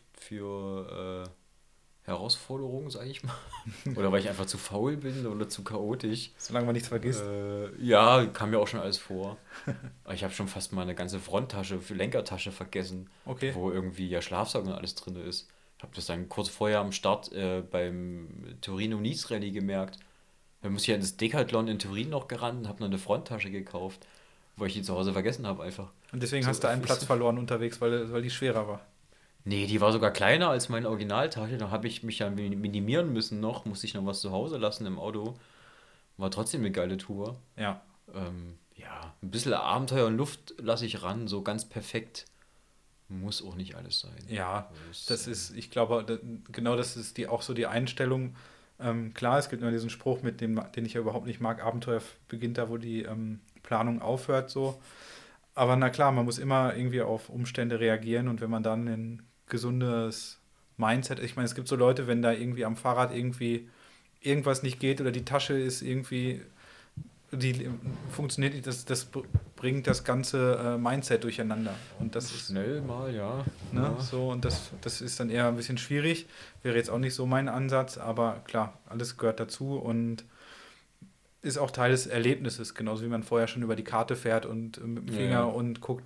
S2: für Herausforderungen, sage ich mal. Oder weil ich einfach zu faul bin oder zu chaotisch.
S1: Solange man nichts vergisst.
S2: Ja, kam mir auch schon alles vor. Aber ich habe schon fast meine ganze Fronttasche, für Lenkertasche vergessen,
S1: Okay.
S2: wo irgendwie ja Schlafsack und alles drin ist. Ich habe das dann kurz vorher am Start beim Torino-Nice-Rallye gemerkt. Dann muss ich ja ins Decathlon in Turin noch gerannt und habe noch eine Fronttasche gekauft, weil ich die zu Hause vergessen habe einfach.
S1: Und deswegen
S2: So,
S1: hast du einen Platz verloren unterwegs, weil die schwerer war.
S2: nee, die war sogar kleiner als meine Originaltasche. Da habe ich mich ja minimieren müssen noch, musste ich noch was zu Hause lassen im Auto. War trotzdem eine geile Tour.
S1: Ja.
S2: Ja, ein bisschen Abenteuer und Luft lasse ich ran, so ganz perfekt muss auch nicht alles sein.
S1: Ja,
S2: Das,
S1: das ist, ich glaube, genau das ist die auch so die Einstellung. Klar, es gibt immer diesen Spruch, mit dem, den ich ja überhaupt nicht mag, Abenteuer beginnt da, wo die Planung aufhört, so. Aber na klar, man muss immer irgendwie auf Umstände reagieren und wenn man dann ein gesundes Mindset, ich meine, es gibt so Leute, wenn da irgendwie am Fahrrad irgendwie irgendwas nicht geht oder die Tasche ist irgendwie, die funktioniert nicht, das bringt das ganze Mindset durcheinander. Und das ist,
S2: schnell mal, ja.
S1: ne,
S2: Ja,
S1: so, und das ist dann eher ein bisschen schwierig. Wäre jetzt auch nicht so mein Ansatz, aber klar, alles gehört dazu und ist auch Teil des Erlebnisses, genauso wie man vorher schon über die Karte fährt und mit dem
S2: ja, ja.
S1: Finger und guckt,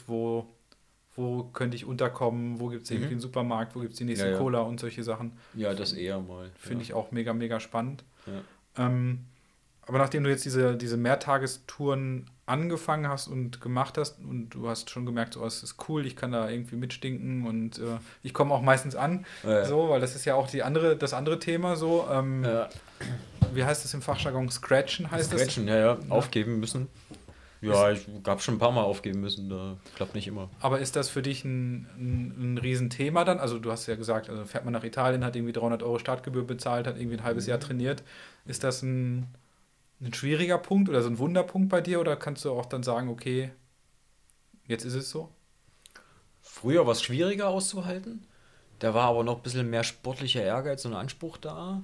S1: wo könnte ich unterkommen, wo gibt es irgendwie
S2: Mhm.
S1: einen Supermarkt, wo gibt es die
S2: Ja,
S1: nächste
S2: ja.
S1: Cola und solche Sachen.
S2: Ja, das eher mal.
S1: Finde
S2: Ja,
S1: ich auch mega, mega spannend.
S2: ja.
S1: Ähm, aber nachdem du jetzt diese Mehrtagestouren angefangen hast und gemacht hast und du hast schon gemerkt, so, oh, es ist cool, ich kann da irgendwie mitstinken und ich komme auch meistens an,
S2: Ja,
S1: so, weil das ist ja auch das andere Thema so.
S2: ja.
S1: Wie heißt das im Fachjargon? Scratchen heißt das?
S2: Scratchen, ja, ja.
S1: Ne?
S2: Aufgeben müssen.
S1: Ist,
S2: Ja, ich habe schon ein paar Mal aufgeben müssen, da klappt nicht immer.
S1: aber ist das für dich ein Riesenthema dann? Also du hast ja gesagt, also fährt man nach Italien, hat irgendwie 300 € Startgebühr bezahlt, hat irgendwie ein halbes Jahr trainiert. Ist das ein schwieriger Punkt oder so ein Wunderpunkt bei dir oder kannst du auch dann sagen, okay, jetzt ist es so?
S2: Früher war es schwieriger auszuhalten. Da war aber noch ein bisschen mehr sportlicher Ehrgeiz und Anspruch da.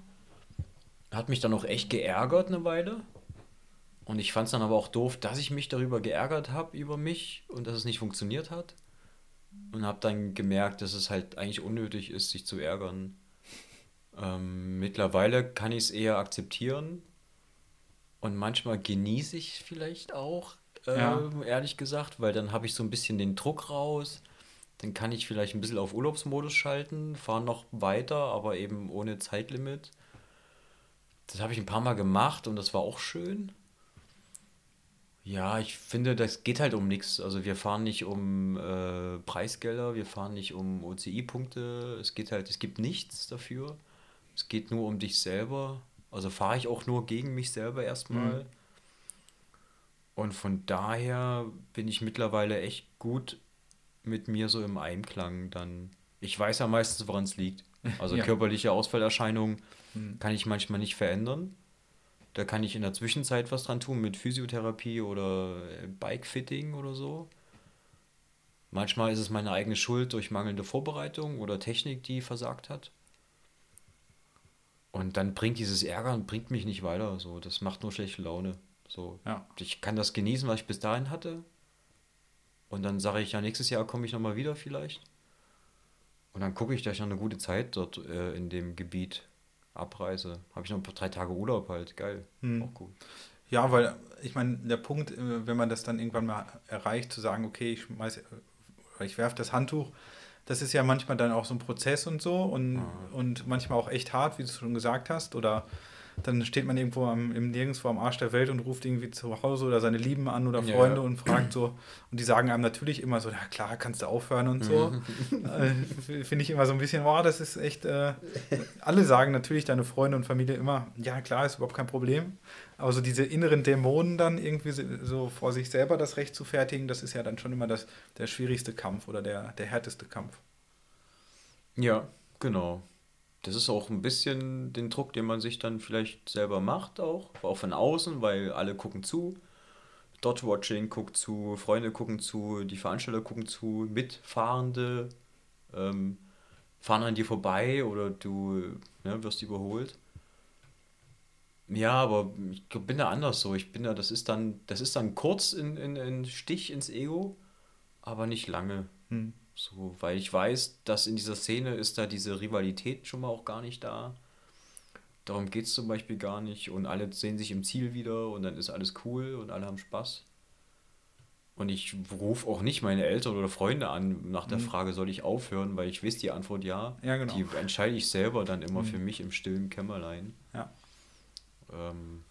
S2: Hat mich dann auch echt geärgert eine Weile. Und ich fand es dann aber auch doof, dass ich mich darüber geärgert habe, über mich und dass es nicht funktioniert hat. Und habe dann gemerkt, dass es halt eigentlich unnötig ist, sich zu ärgern. Mittlerweile kann ich es eher akzeptieren und manchmal genieße ich vielleicht auch
S1: Ja.
S2: ehrlich gesagt, weil dann habe ich so ein bisschen den Druck raus. Dann kann ich vielleicht ein bisschen auf Urlaubsmodus schalten, fahre noch weiter, aber eben ohne Zeitlimit. Das habe ich ein paar Mal gemacht und das war auch schön. Ja, ich finde, das geht halt um nichts. Also wir fahren nicht um Preisgelder, wir fahren nicht um OCI-Punkte. Es geht halt, es gibt nichts dafür. Es geht nur um dich selber. Also fahre ich auch nur gegen mich selber
S1: Hm.
S2: erstmal. Und von daher bin ich mittlerweile echt gut mit mir so im Einklang dann. Ich weiß ja meistens, woran es liegt. Also
S1: Ja.
S2: körperliche Ausfallerscheinungen
S1: Hm.
S2: kann ich manchmal nicht verändern. Da kann ich in der Zwischenzeit was dran tun mit Physiotherapie oder Bikefitting oder so. Manchmal ist es meine eigene Schuld durch mangelnde Vorbereitung oder Technik, die versagt hat. Und dann bringt dieses Ärgern bringt mich nicht weiter. So, das macht nur schlechte Laune. So,
S1: Ja.
S2: ich kann das genießen, was ich bis dahin hatte. Und dann sage ich ja, nächstes Jahr komme ich nochmal wieder vielleicht. Und dann gucke ich, dass ich noch eine gute Zeit dort in dem Gebiet abreise. Habe ich noch ein paar 3 Tage Urlaub halt. Geil.
S1: Hm.
S2: Auch gut.
S1: Ja, weil ich meine, der Punkt, wenn man das dann irgendwann mal erreicht, zu sagen, okay, ich werfe das Handtuch, das ist ja manchmal dann auch so ein Prozess und so
S2: Ah,
S1: und manchmal auch echt hart, wie du es schon gesagt hast. Oder dann steht man irgendwo im Nirgendwo am Arsch der Welt und ruft irgendwie zu Hause oder seine Lieben an oder
S2: ja,
S1: Freunde
S2: ja.
S1: und fragt so. Und die sagen einem natürlich immer so, ja klar, kannst du aufhören und so. Finde ich immer so ein bisschen, wow, das ist echt. Alle sagen natürlich deine Freunde und Familie immer, ja klar, ist überhaupt kein Problem. Aber so diese inneren Dämonen dann irgendwie so vor sich selber das Recht zu fertigen, das ist ja dann schon immer der schwierigste Kampf oder der härteste Kampf.
S2: Ja, genau. Das ist auch ein bisschen den Druck, den man sich dann vielleicht selber macht, auch von außen, weil alle gucken zu. Dot-Watching guckt zu, Freunde gucken zu, die Veranstalter gucken zu, Mitfahrende ähm, fahren an dir vorbei oder du wirst überholt. Ja, aber ich bin da anders so. Ich bin da, das ist dann kurz in Stich ins Ego, aber nicht lange.
S1: Hm.
S2: So, weil ich weiß, dass in dieser Szene ist da diese Rivalität schon mal auch gar nicht da. Darum geht es zum Beispiel gar nicht und alle sehen sich im Ziel wieder und dann ist alles cool und alle haben Spaß. Und ich rufe auch nicht meine Eltern oder Freunde an nach der
S1: Hm.
S2: Frage, soll ich aufhören, weil ich weiß die Antwort ja.
S1: Ja, genau.
S2: Die entscheide ich selber dann immer
S1: Hm.
S2: für mich im stillen Kämmerlein.
S1: Ja.
S2: Ähm,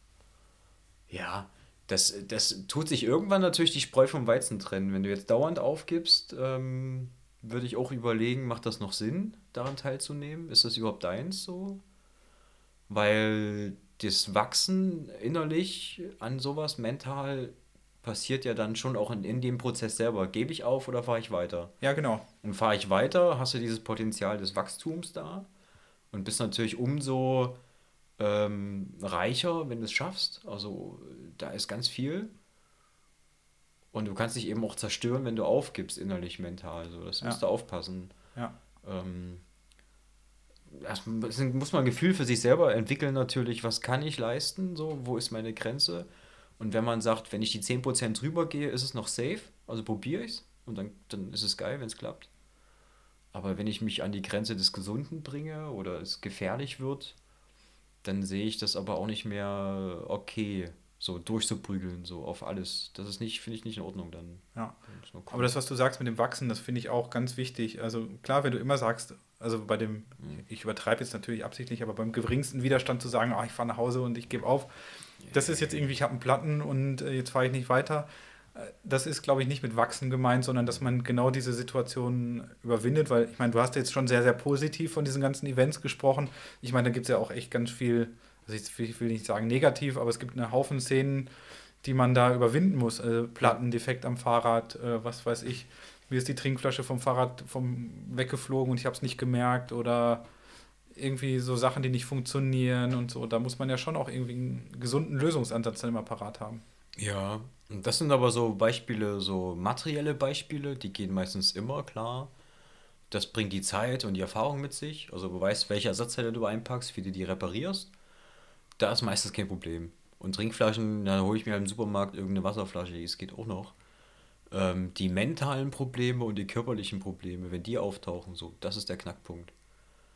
S2: ja, das tut sich irgendwann natürlich die Spreu vom Weizen trennen. Wenn du jetzt dauernd aufgibst, würde ich auch überlegen, macht das noch Sinn, daran teilzunehmen? Ist das überhaupt deins so? Weil das Wachsen innerlich an sowas mental passiert ja dann schon auch in dem Prozess selber. Gebe ich auf oder fahre ich weiter?
S1: Ja, genau.
S2: Und fahre ich weiter, hast du dieses Potenzial des Wachstums da und bist natürlich umso reicher, wenn du es schaffst. Also da ist ganz viel. Und du kannst dich eben auch zerstören, wenn du aufgibst, innerlich, mental. So, das musst
S1: Ja.
S2: du aufpassen.
S1: Ja.
S2: Ähm, Erst muss man ein Gefühl für sich selber entwickeln, natürlich, was kann ich leisten, so, wo ist meine Grenze. Und wenn man sagt, wenn ich die 10% drüber gehe, ist es noch safe, also probiere ich es und dann ist es geil, wenn es klappt. Aber wenn ich mich an die Grenze des Gesunden bringe oder es gefährlich wird, dann sehe ich das aber auch nicht mehr okay, so durchzuprügeln, so auf alles. Das ist nicht, finde ich nicht in Ordnung dann.
S1: Ja.
S2: Dann ist nur
S1: Aber
S2: cool.
S1: das, was du sagst mit dem Wachsen, das finde ich auch ganz wichtig. Also klar, wenn du immer sagst, also bei dem,
S2: Mhm.
S1: ich übertreibe jetzt natürlich absichtlich, aber beim geringsten Widerstand zu sagen, ah, ich fahre nach Hause und ich gebe auf, das ist jetzt irgendwie, ich habe einen Platten und jetzt fahre ich nicht weiter. Das ist, glaube ich, nicht mit Wachsen gemeint, sondern dass man genau diese Situation überwindet, weil ich meine, du hast jetzt schon sehr, sehr positiv von diesen ganzen Events gesprochen. Ich meine, da gibt es ja auch echt ganz viel, also ich will nicht sagen negativ, aber es gibt einen Haufen Szenen, die man da überwinden muss.
S2: Ja.
S1: Plattendefekt am Fahrrad, was weiß ich. Mir ist die Trinkflasche vom Fahrrad weggeflogen und ich habe es nicht gemerkt oder irgendwie so Sachen, die nicht funktionieren und so. Da muss man ja schon auch irgendwie einen gesunden Lösungsansatz dann immer parat haben.
S2: Ja, und das sind aber so Beispiele, so materielle Beispiele, die gehen meistens immer klar. Das bringt die Zeit und die Erfahrung mit sich. Also du weißt, welche Ersatzteile du einpackst, wie du die reparierst. Da ist meistens kein Problem. Und Trinkflaschen, da hole ich mir halt im Supermarkt irgendeine Wasserflasche, es geht auch noch. Die mentalen Probleme und die körperlichen Probleme, wenn die auftauchen, so, das ist der Knackpunkt.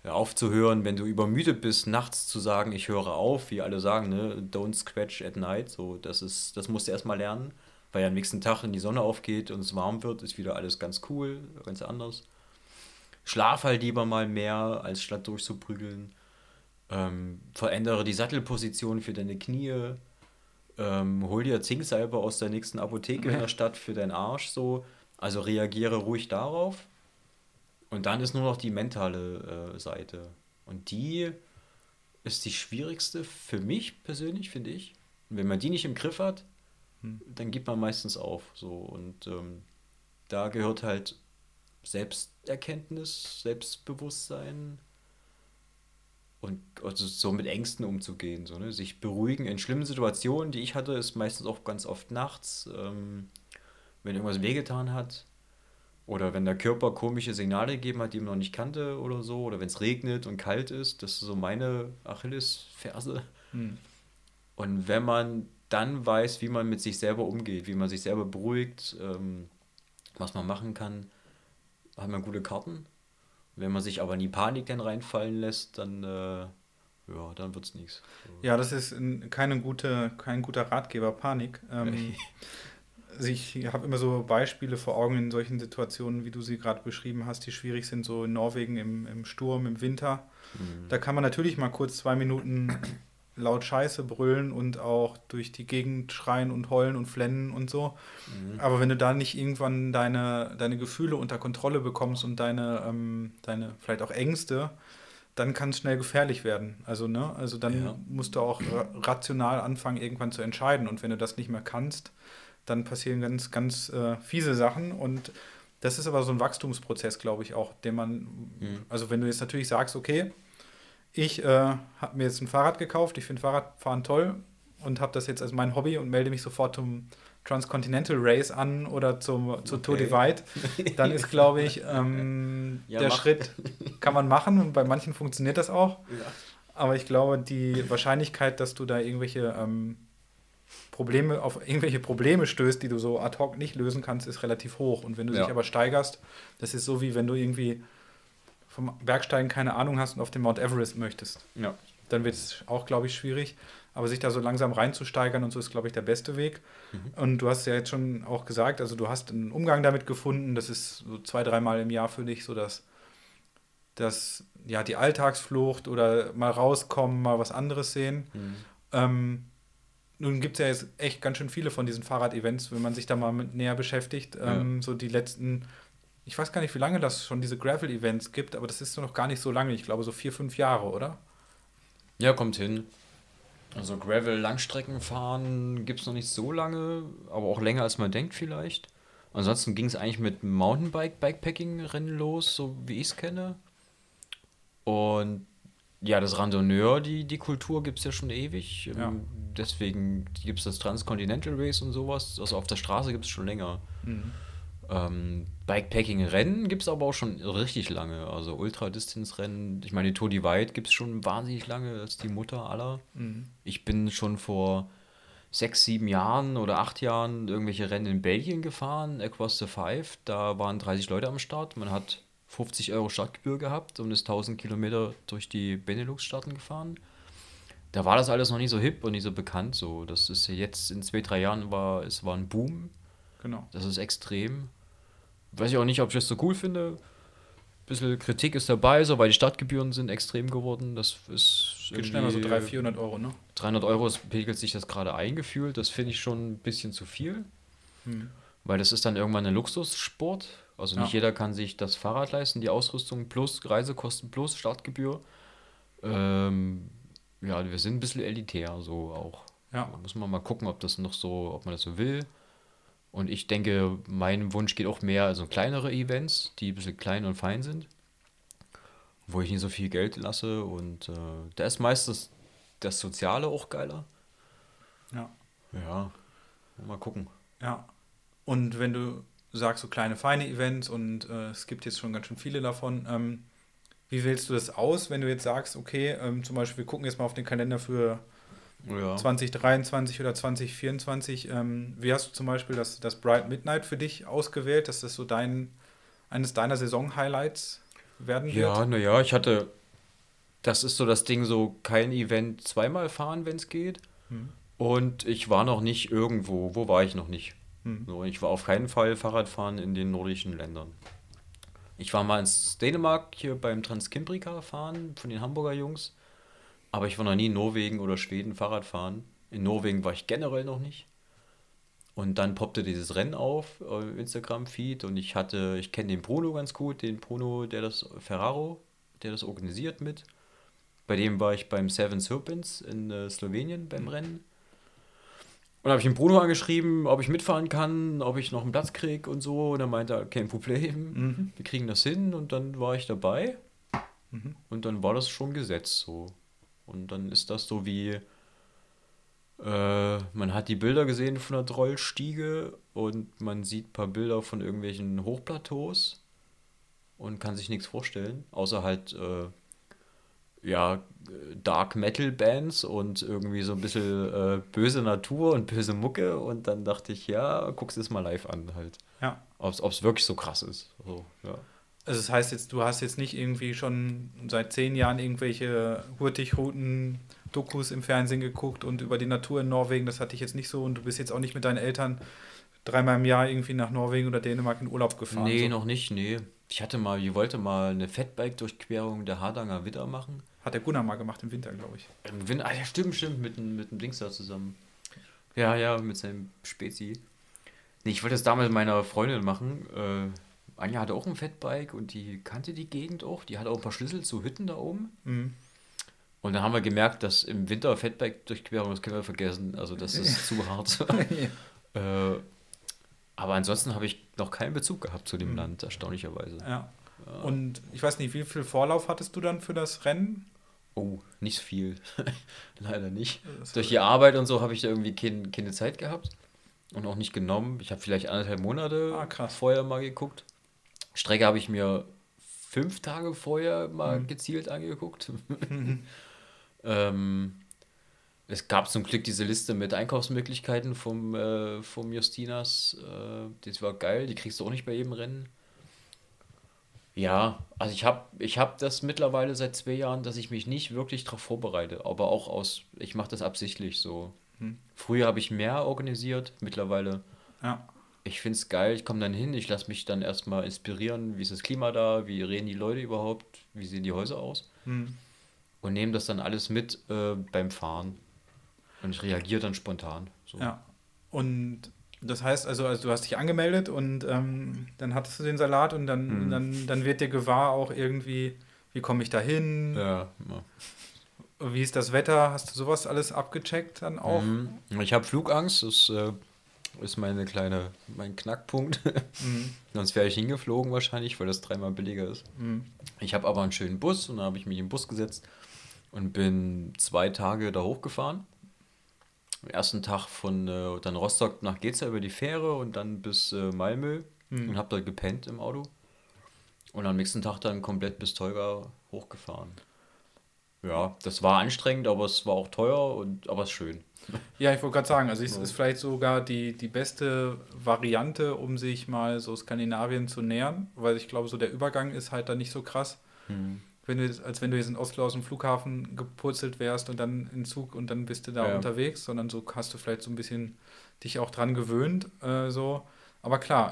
S2: aufzuhören, wenn du übermüdet bist, nachts zu sagen, ich höre auf, wie alle sagen, ne, don't scratch at night, so, das musst du erstmal lernen, weil ja am nächsten Tag, wenn die Sonne aufgeht und es warm wird, ist wieder alles ganz cool, ganz anders. Schlaf halt lieber mal mehr, als statt durchzuprügeln. Verändere die Sattelposition für deine Knie. Hol dir Zinksalbe aus der nächsten Apotheke in der Stadt für deinen Arsch, so. Also reagiere ruhig darauf. Und dann ist nur noch die mentale Seite. Und die ist die schwierigste für mich persönlich, finde ich. Und wenn man die nicht im Griff hat, dann gibt man meistens auf. So. Und da gehört halt Selbsterkenntnis, Selbstbewusstsein und also so mit Ängsten umzugehen. So, ne? Sich beruhigen in schlimmen Situationen, die ich hatte, ist meistens auch ganz oft nachts, wenn irgendwas wehgetan hat. Oder wenn der Körper komische Signale gegeben hat, die man noch nicht kannte oder so. Oder wenn es regnet und kalt ist. Das ist so meine Achillesferse.
S1: Hm.
S2: Und wenn man dann weiß, wie man mit sich selber umgeht, wie man sich selber beruhigt, was man machen kann, hat man gute Karten. Wenn man sich aber in die Panik dann reinfallen lässt, dann, ja, dann wird's nichts.
S1: Ja, das ist kein guter Ratgeber, Panik. Also ich habe immer so Beispiele vor Augen in solchen Situationen, wie du sie gerade beschrieben hast, die schwierig sind, so in Norwegen im Sturm, im Winter. Da kann man natürlich mal kurz 2 Minuten laut Scheiße brüllen und auch durch die Gegend schreien und heulen und flennen und so. Aber wenn du da nicht irgendwann deine Gefühle unter Kontrolle bekommst und deine vielleicht auch Ängste, dann kann es schnell gefährlich werden. Also, ne? Also dann
S2: Ja.
S1: musst du auch rational anfangen, irgendwann zu entscheiden. Und wenn du das nicht mehr kannst, dann passieren ganz, ganz fiese Sachen. Und das ist aber so ein Wachstumsprozess, glaube ich, auch, den man,
S2: Mhm.
S1: also wenn du jetzt natürlich sagst, okay, ich habe mir jetzt ein Fahrrad gekauft, ich finde Fahrradfahren toll und habe das jetzt als mein Hobby und melde mich sofort zum Transcontinental Race an oder zur Tour
S2: Okay.
S1: Divide, dann ist, glaube ich,
S2: Ja,
S1: der
S2: mach.
S1: Schritt kann man machen und bei manchen funktioniert das auch.
S2: Ja.
S1: Aber ich glaube, die Wahrscheinlichkeit, dass du da auf irgendwelche Probleme stößt, die du so ad hoc nicht lösen kannst, ist relativ hoch. Und wenn du dich
S2: Ja.
S1: aber steigerst, das ist so wie wenn du irgendwie vom Bergsteigen keine Ahnung hast und auf den Mount Everest möchtest.
S2: Ja.
S1: Dann wird es auch, glaube ich, schwierig. Aber sich da so langsam reinzusteigern und so ist, glaube ich, der beste Weg. Und du hast ja jetzt schon auch gesagt, also du hast einen Umgang damit gefunden, das ist so 2, 3 Mal im Jahr für dich, so dass ja, die Alltagsflucht oder mal rauskommen, mal was anderes sehen.
S2: Mhm.
S1: Ähm, Nun gibt es ja jetzt echt ganz schön viele von diesen Fahrrad-Events, wenn man sich da mal mit näher beschäftigt.
S2: Ja.
S1: So die letzten, ich weiß gar nicht, wie lange das schon diese Gravel-Events gibt, aber das ist noch gar nicht so lange. Ich glaube so 4, 5 Jahre, oder?
S2: Ja, kommt hin. Also Gravel-Langstreckenfahren gibt es noch nicht so lange, aber auch länger als man denkt vielleicht. Ansonsten ging es eigentlich mit Mountainbike-Bikepacking-Rennen los, so wie ich es kenne. Und ja, das Randonneur, die Kultur gibt es ja schon ewig.
S1: Ja.
S2: Deswegen gibt es das Transcontinental Race und sowas. Also auf der Straße gibt es schon länger.
S1: Mhm.
S2: Bikepacking-Rennen gibt es aber auch schon richtig lange. Also Ultra-Distance-Rennen. Ich meine, die Tour Divide gibt es schon wahnsinnig lange. Das ist die Mutter aller.
S1: Mhm.
S2: Ich bin schon vor 6, 7 Jahren oder 8 Jahren irgendwelche Rennen in Belgien gefahren, Across the Five. Da waren 30 Leute am Start. Man hat 50 € Startgebühr gehabt und ist 1000 Kilometer durch die Benelux-Staaten gefahren. Da war das alles noch nicht so hip und nicht so bekannt. So, das ist ja jetzt in 2, 3 Jahren war ein Boom.
S1: Genau.
S2: Das ist extrem. Weiß ich auch nicht, ob ich das so cool finde. Bisschen Kritik ist dabei, so, weil die Startgebühren sind extrem geworden. Das ist
S1: Geht schnell mal so
S2: irgendwie
S1: 300, 400 Euro, ne?
S2: 300 € pegelt sich das gerade eingefühlt. Das finde ich schon ein bisschen zu viel,
S1: Mhm.
S2: weil das ist dann irgendwann ein Luxussport. Also nicht
S1: Ja.
S2: jeder kann sich das Fahrrad leisten, die Ausrüstung plus Reisekosten plus Startgebühr. Ähm, ja, wir sind ein bisschen elitär, so auch.
S1: Ja.
S2: Da muss man mal gucken, ob man das so will. Und ich denke, mein Wunsch geht auch mehr, also kleinere Events, die ein bisschen klein und fein sind, wo ich nicht so viel Geld lasse. Und da ist meistens das Soziale auch geiler.
S1: Ja.
S2: Ja, mal gucken.
S1: Ja. Und wenn du sagst, so kleine, feine Events und es gibt jetzt schon ganz schön viele davon, wie wählst du das aus, wenn du jetzt sagst, okay, zum Beispiel, wir gucken jetzt mal auf den Kalender für
S2: Ja.
S1: 2023 oder 2024. Wie hast du zum Beispiel das Bright Midnight für dich ausgewählt, dass das so eines deiner Saison-Highlights werden wird?
S2: Ja, naja, ich hatte Das ist so das Ding, so kein Event zweimal fahren, wenn es geht.
S1: Hm.
S2: Und ich war noch nicht irgendwo. Wo war ich noch nicht?
S1: Hm.
S2: So, ich war auf keinen Fall Fahrradfahren in den nordischen Ländern. Ich war mal in Dänemark hier beim Transkimbrika fahren von den Hamburger Jungs. Aber ich war noch nie in Norwegen oder Schweden Fahrrad fahren. In Norwegen war ich generell noch nicht. Und dann poppte dieses Rennen auf im Instagram-Feed und ich kenne den Bruno ganz gut, den Bruno, Ferraro, der das organisiert mit. Bei dem war ich beim Seven Serpents in Slowenien beim Rennen. Und habe ich den Bruno angeschrieben, ob ich mitfahren kann, ob ich noch einen Platz kriege und so. Und er meinte, kein Problem, wir kriegen das hin. Und dann war ich dabei. Und dann war das schon Gesetz so. Und dann ist das so wie, man hat die Bilder gesehen von der Trollstiege und man sieht ein paar Bilder von irgendwelchen Hochplateaus und kann sich nichts vorstellen, außer halt, ja, Dark Metal Bands und irgendwie so ein bisschen böse Natur und böse Mucke. Und dann dachte ich, ja, guck's es mal live an halt.
S1: Ja.
S2: Ob es wirklich so krass ist. So, ja.
S1: Also das heißt jetzt, du hast jetzt nicht irgendwie schon seit 10 Jahren irgendwelche Hurtigruten-Dokus im Fernsehen geguckt und über die Natur in Norwegen, das hatte ich jetzt nicht so und du bist jetzt auch nicht mit deinen Eltern 3-mal im Jahr irgendwie nach Norwegen oder Dänemark in Urlaub gefahren.
S2: Nee,
S1: So.
S2: noch nicht, nee. Ich wollte mal eine Fatbike-Durchquerung der Hardanger Widder machen.
S1: Hat der Gunnar mal gemacht im Winter, glaube ich.
S2: Ja, stimmt, mit dem Dings da zusammen. Ja, mit seinem Spezi. Nee, ich wollte das damals mit meiner Freundin machen. Anja hatte auch ein Fatbike und die kannte die Gegend auch. Die hatte auch ein paar Schlüssel zu Hütten da oben.
S1: Mhm.
S2: Und dann haben wir gemerkt, dass im Winter Fatbike-Durchquerung, das können wir vergessen. Also das ist zu hart. Aber ansonsten habe ich noch keinen Bezug gehabt zu dem Land, erstaunlicherweise.
S1: Ja. Und ich weiß nicht, wie viel Vorlauf hattest du dann für das Rennen?
S2: Oh, nicht so viel. Leider nicht.
S1: Das
S2: Durch die Arbeit und so habe ich da irgendwie keine Zeit gehabt und auch nicht genommen. Ich habe vielleicht 1,5 Monate
S1: krass.
S2: vorher mal geguckt. Strecke habe ich mir 5 Tage vorher mal gezielt angeguckt. Es gab zum Glück diese Liste mit Einkaufsmöglichkeiten vom Justinas. Das war geil, die kriegst du auch nicht bei jedem Rennen. Ja, also ich hab das mittlerweile seit 2 Jahren, dass ich mich nicht wirklich darauf vorbereite, aber ich mache das absichtlich so. Früher habe ich mehr organisiert, mittlerweile,
S1: Ja.
S2: ich finde es geil, ich komme dann hin, ich lasse mich dann erstmal inspirieren, wie ist das Klima da, wie reden die Leute überhaupt, wie sehen die Häuser aus und nehme das dann alles mit beim Fahren und ich reagiere dann spontan. So.
S1: Ja. Und das heißt, also du hast dich angemeldet und dann hattest du den Salat und dann wird dir gewahr auch irgendwie, wie komme ich da hin,
S2: Ja,
S1: wie ist das Wetter, hast du sowas alles abgecheckt dann auch?
S2: Ich habe Flugangst, das ist mein Knackpunkt. Sonst wäre ich hingeflogen wahrscheinlich, weil das 3-mal billiger ist. Ich habe aber einen schönen Bus und dann habe ich mich in den Bus gesetzt und bin 2 Tage da hochgefahren. Am ersten Tag von dann Rostock nach Geza über die Fähre und dann bis Malmö und habe dort gepennt im Auto. Und am nächsten Tag dann komplett bis Tolga hochgefahren. Ja, das war anstrengend, aber es war auch teuer aber es ist schön.
S1: Ja, ich wollte gerade sagen, also es ist vielleicht sogar die beste Variante, um sich mal so Skandinavien zu nähern, weil ich glaube, so der Übergang ist halt da nicht so krass. Als wenn du jetzt in Oslo aus dem Flughafen gepurzelt wärst und dann in Zug und dann bist du da unterwegs, sondern so hast du vielleicht so ein bisschen dich auch dran gewöhnt. So. Aber klar,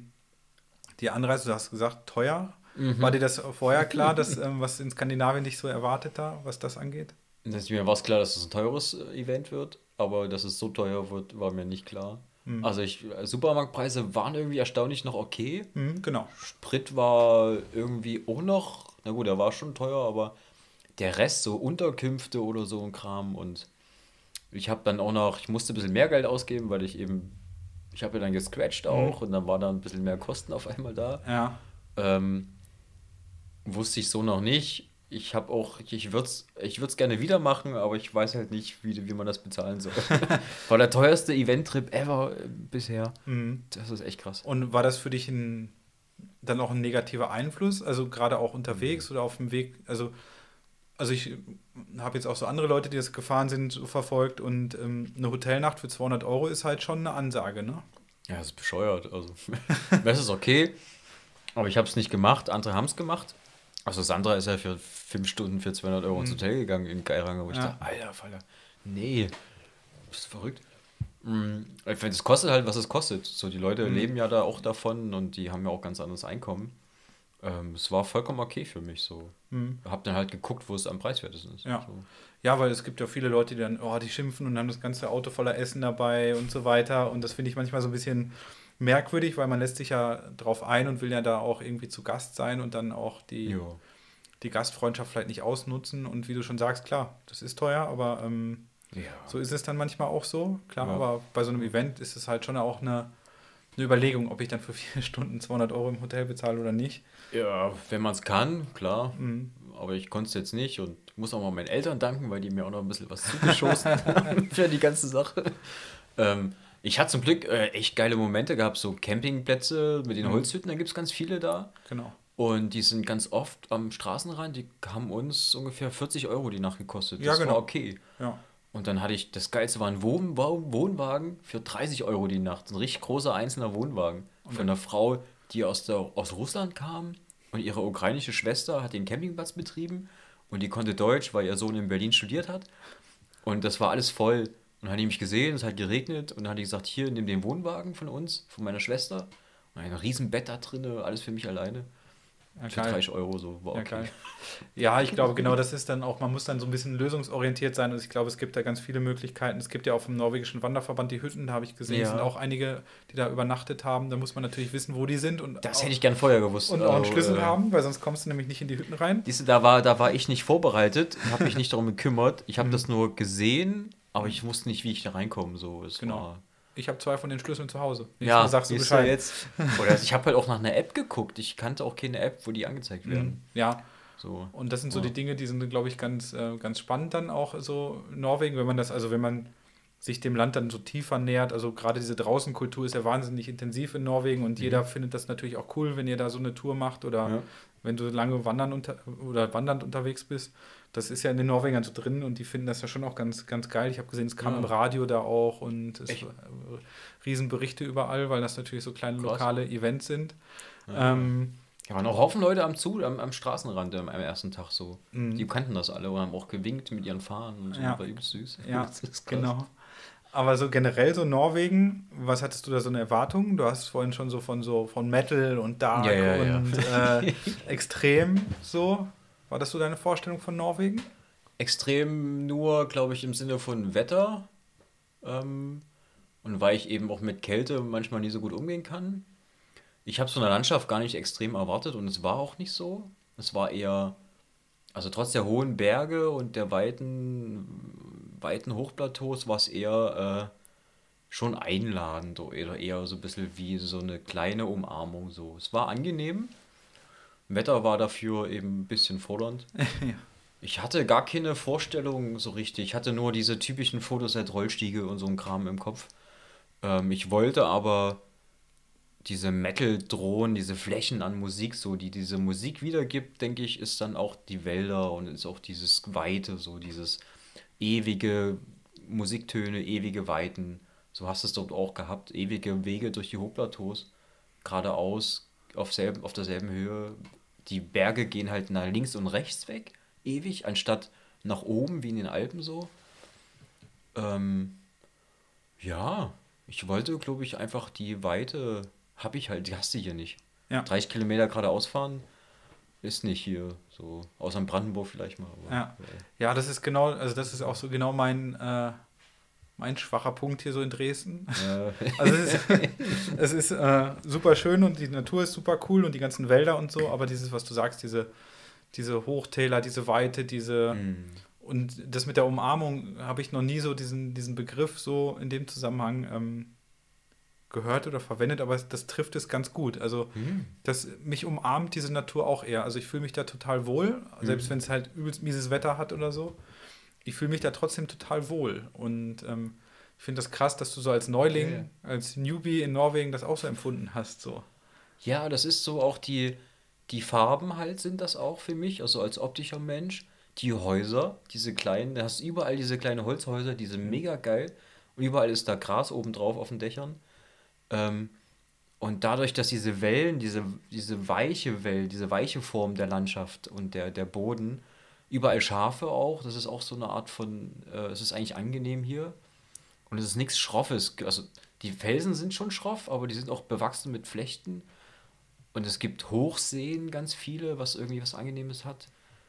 S1: die Anreise, du hast gesagt, teuer. War dir das vorher klar, dass was in Skandinavien dich so erwartet da, was das angeht?
S2: Mir war es klar, dass es ein teures Event wird, aber dass es so teuer wird, war mir nicht klar. Also Supermarktpreise waren irgendwie erstaunlich noch okay.
S1: Genau.
S2: Sprit war irgendwie auch noch, na gut, der war schon teuer, aber der Rest, so Unterkünfte oder so ein Kram und ich habe dann auch noch, ich musste ein bisschen mehr Geld ausgeben, weil ich habe ja dann gescratcht auch und dann war da ein bisschen mehr Kosten auf einmal da.
S1: Ja.
S2: Wusste ich so noch nicht. Ich würde es gerne wieder machen, aber ich weiß halt nicht, wie man das bezahlen soll. War der teuerste Event-Trip ever bisher. Das ist echt krass.
S1: Und war das für dich dann auch ein negativer Einfluss? Also gerade auch unterwegs oder auf dem Weg? Also ich habe jetzt auch so andere Leute, die das gefahren sind, so verfolgt und eine Hotelnacht für 200 € ist halt schon eine Ansage, ne?
S2: Ja, das ist bescheuert. Also, das ist okay, aber ich habe es nicht gemacht. Andere haben es gemacht. Also Sandra ist ja für 5 Stunden für 200 Euro ins Hotel gegangen in Geiranger, wo ich dachte, Alter, Falter, nee, bist du verrückt? Ich finde, es kostet halt, was es kostet. So, die Leute leben ja da auch davon und die haben ja auch ganz anderes Einkommen. Es war vollkommen okay für mich so. Hab dann halt geguckt, wo es am preiswertesten ist.
S1: Ja.
S2: So.
S1: Ja, weil es gibt ja viele Leute, die dann, oh, die schimpfen und haben das ganze Auto voller Essen dabei und so weiter. Und das finde ich manchmal so ein bisschen merkwürdig, weil man lässt sich ja drauf ein und will ja da auch irgendwie zu Gast sein und dann auch
S2: Ja.
S1: die Gastfreundschaft vielleicht nicht ausnutzen. Und wie du schon sagst, klar, das ist teuer, aber
S2: Ja.
S1: so ist es dann manchmal auch so. Klar,
S2: Ja.
S1: aber bei so einem Event ist es halt schon auch eine Überlegung, ob ich dann für 4 Stunden 200 Euro im Hotel bezahle oder nicht.
S2: Ja, wenn man es kann, klar. Aber ich konnte es jetzt nicht und muss auch mal meinen Eltern danken, weil die mir auch noch ein bisschen was zugeschossen haben für die ganze Sache. Ich hatte zum Glück echt geile Momente gehabt, so Campingplätze mit den Holzhütten, da gibt es ganz viele da.
S1: Genau.
S2: Und die sind ganz oft am Straßenrand, die haben uns ungefähr 40 Euro die Nacht gekostet.
S1: Ja,
S2: Das war
S1: genau.
S2: okay.
S1: Ja.
S2: Und dann hatte ich, das Geilste war ein Wohnwagen für 30 Euro die Nacht. Ein richtig großer einzelner Wohnwagen. Von einer Frau, die aus Russland kam und ihre ukrainische Schwester hat den Campingplatz betrieben und die konnte Deutsch, weil ihr Sohn in Berlin studiert hat. Und das war alles voll. Und dann hat die mich gesehen, es hat geregnet und dann hat die gesagt, hier, nimm den Wohnwagen von uns, von meiner Schwester. Und ein riesen Bett da drinne, alles für mich alleine.
S1: Ja,
S2: Für
S1: geil.
S2: 30 Euro so, war
S1: Ja,
S2: okay.
S1: geil. Ja, ich glaube, genau das ist dann auch, man muss dann so ein bisschen lösungsorientiert sein und ich glaube, es gibt da ganz viele Möglichkeiten. Es gibt ja auch vom norwegischen Wanderverband die Hütten, da habe ich gesehen, es sind
S2: Ja.
S1: auch einige, die da übernachtet haben. Da muss man natürlich wissen, wo die sind
S2: Das hätte ich gern vorher gewusst.
S1: und auch einen
S2: Also,
S1: Schlüssel haben, weil sonst kommst du nämlich nicht in die Hütten rein.
S2: Siehst du, da war ich nicht vorbereitet, habe mich nicht darum gekümmert. Ich habe das nur gesehen, aber ich wusste nicht, wie ich da reinkomme. So, es
S1: Genau.
S2: war,
S1: Ich habe 2 von den Schlüsseln zu Hause. Nächstes
S2: ja,
S1: Mal sagst du
S2: siehst
S1: Bescheid.
S2: jetzt. Oder ich habe halt auch nach einer App geguckt. Ich kannte auch keine App, wo die angezeigt werden.
S1: Ja,
S2: So.
S1: und das sind so
S2: Ja.
S1: die Dinge, die sind, glaube ich, ganz spannend dann auch so in Norwegen, wenn man das, also wenn man sich dem Land dann so tiefer nähert, also gerade diese Draußenkultur ist ja wahnsinnig intensiv in Norwegen und jeder findet das natürlich auch cool, wenn ihr da so eine Tour macht oder
S2: Ja.
S1: wenn du lange wandernd unterwegs bist. Das ist ja in den Norwegern so drin und die finden das ja schon auch ganz, ganz geil. Ich habe gesehen, es kam
S2: Ja.
S1: im Radio da auch und es
S2: Echt?
S1: Riesenberichte überall, weil das natürlich so kleine
S2: Krass.
S1: lokale Events sind.
S2: Ja.
S1: Ähm,
S2: Da waren auch Haufen Leute am Straßenrand am ersten Tag so. Die kannten das alle und haben auch gewinkt mit ihren Fahnen und so.
S1: Ja.
S2: War übelst süß.
S1: Ja,
S2: Das ist krass.
S1: genau. Aber so generell so Norwegen, was hattest du da so eine Erwartung? Du hast vorhin schon von Metal und Dark
S2: Ja, ja, ja.
S1: und extrem so. War das so deine Vorstellung von Norwegen?
S2: Extrem nur, glaube ich, im Sinne von Wetter. Und weil ich eben auch mit Kälte manchmal nie so gut umgehen kann. Ich habe so eine Landschaft gar nicht extrem erwartet und es war auch nicht so. Es war eher, also trotz der hohen Berge und der weiten Hochplateaus war es eher schon einladend oder eher so ein bisschen wie so eine kleine Umarmung so. Es war angenehm. Wetter war dafür eben ein bisschen fordernd.
S1: Ja.
S2: Ich hatte gar keine Vorstellung so richtig. Ich hatte nur diese typischen Fotoset-Rollstiege und so ein Kram im Kopf. Ich wollte aber diese Metal-Drohnen, diese Flächen an Musik, so, die diese Musik wiedergibt, denke ich, ist dann auch die Wälder und ist auch dieses Weite, so dieses ewige Musiktöne, ewige Weiten. So hast du es dort auch gehabt, ewige Wege durch die Hochplateaus, geradeaus, auf derselben Höhe. Die Berge gehen halt nach links und rechts weg, ewig, anstatt nach oben, wie in den Alpen so. Ähm, ja, ich wollte, glaube ich, einfach die Weite, habe ich halt, die hast du hier nicht.
S1: Ja.
S2: 30 Kilometer geradeaus fahren ist nicht hier so, außer in Brandenburg vielleicht mal. Aber,
S1: Ja. Ja, das ist genau, also das ist auch so genau mein schwacher Punkt hier so in Dresden. Also es ist super schön und die Natur ist super cool und die ganzen Wälder und so, aber dieses, was du sagst, diese Hochtäler, diese Weite, und das mit der Umarmung habe ich noch nie so diesen Begriff so in dem Zusammenhang gehört oder verwendet, aber das trifft es ganz gut. Also mich umarmt diese Natur auch eher. Also ich fühle mich da total wohl, selbst wenn es halt übelst mieses Wetter hat oder so. Ich fühle mich da trotzdem total wohl. Und ich finde das krass, dass du so als Neuling, als Newbie in Norwegen das auch so empfunden hast. So.
S2: Ja, das ist so auch die Farben halt sind das auch für mich, also als optischer Mensch. Die Häuser, diese kleinen, da hast du überall diese kleinen Holzhäuser, die sind mega geil. Und überall ist da Gras oben drauf auf den Dächern. Ähm, Und dadurch, dass diese Wellen, diese weiche Welt, diese weiche Form der Landschaft und der Boden, überall Schafe auch, das ist auch so eine Art von, es ist eigentlich angenehm hier. Und es ist nichts Schroffes. Also die Felsen sind schon schroff, aber die sind auch bewachsen mit Flechten. Und es gibt Hochseen, ganz viele, was irgendwie was Angenehmes hat.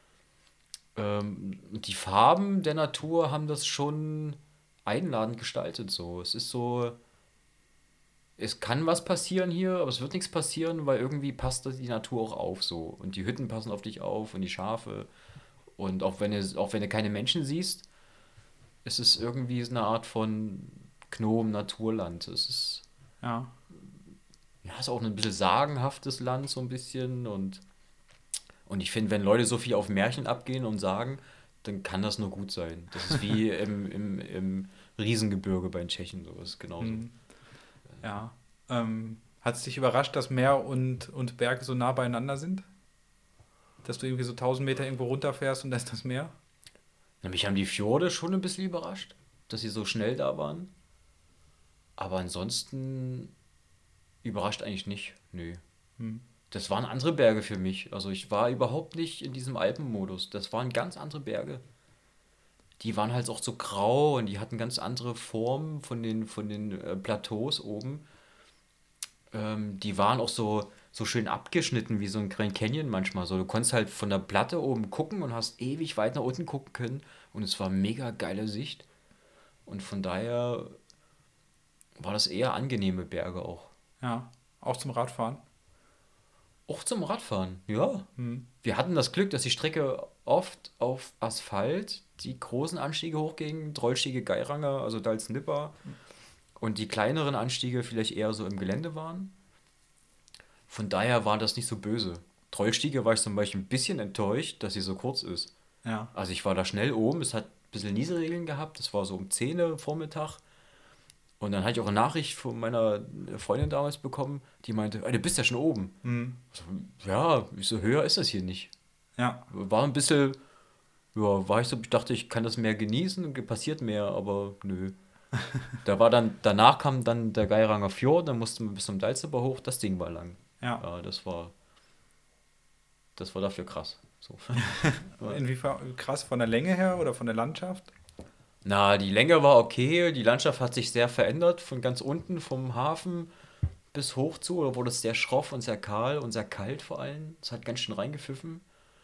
S2: Und die Farben der Natur haben das schon einladend gestaltet so. Es ist so, es kann was passieren hier, aber es wird nichts passieren, weil irgendwie passt das die Natur auch auf so. Und die Hütten passen auf dich auf und die Schafe. Und auch wenn du keine Menschen siehst, ist es irgendwie so eine Art von Gnom-Naturland. Es ist,
S1: Ja.
S2: ja, ist auch ein bisschen sagenhaftes Land, so ein bisschen. Und ich finde, wenn Leute so viel auf Märchen abgehen und sagen, dann kann das nur gut sein. Das ist wie im Riesengebirge bei den Tschechen, so ist genauso.
S1: Hm. Ja. Hat es dich überrascht, dass Meer und Berge so nah beieinander sind? Dass du irgendwie so 1.000 Meter irgendwo runterfährst und da ist das Meer?
S2: Ja, mich haben die Fjorde schon ein bisschen überrascht, dass sie so schnell da waren. Aber ansonsten überrascht eigentlich nicht. Nö.
S1: Hm.
S2: Das waren andere Berge für mich. Also ich war überhaupt nicht in diesem Alpenmodus. Das waren ganz andere Berge. Die waren halt auch so grau und die hatten ganz andere Formen von den Plateaus oben. Die waren auch so schön abgeschnitten wie so ein Grand Canyon manchmal. So, du konntest halt von der Platte oben gucken und hast ewig weit nach unten gucken können. Und es war mega geile Sicht. Und von daher war das eher angenehme Berge auch.
S1: Ja. Auch zum Radfahren?
S2: Auch zum Radfahren, ja.
S1: Hm.
S2: Wir hatten das Glück, dass die Strecke oft auf Asphalt die großen Anstiege hochging, Trollstiege Geiranger, also Dals-Nipper, und die kleineren Anstiege vielleicht eher so im Gelände waren. Von daher war das nicht so böse. Trollstiege war ich zum Beispiel ein bisschen enttäuscht, dass sie so kurz ist.
S1: Ja.
S2: Also ich war da schnell oben, es hat ein bisschen Nieselregeln gehabt, das war so um 10 Uhr Vormittag. Und dann hatte ich auch eine Nachricht von meiner Freundin damals bekommen, die meinte, "Ey, du bist ja schon oben."
S1: Hm.
S2: So, ja, ich so höher ist das hier nicht.
S1: Ja.
S2: War ein bisschen, ja, war ich so, ich dachte, ich kann das mehr genießen, passiert mehr, aber nö. Danach kam dann der Geiranger Fjord, dann mussten wir bis zum Dalzeba hoch, das Ding war lang.
S1: Ja.
S2: Ja, das war dafür krass. So. Ja.
S1: Inwiefern krass von der Länge her oder von der Landschaft?
S2: Na, die Länge war okay, die Landschaft hat sich sehr verändert, von ganz unten vom Hafen bis hoch zu, da wurde es sehr schroff und sehr kahl und sehr kalt vor allem. Es hat ganz schön reingepfiffen.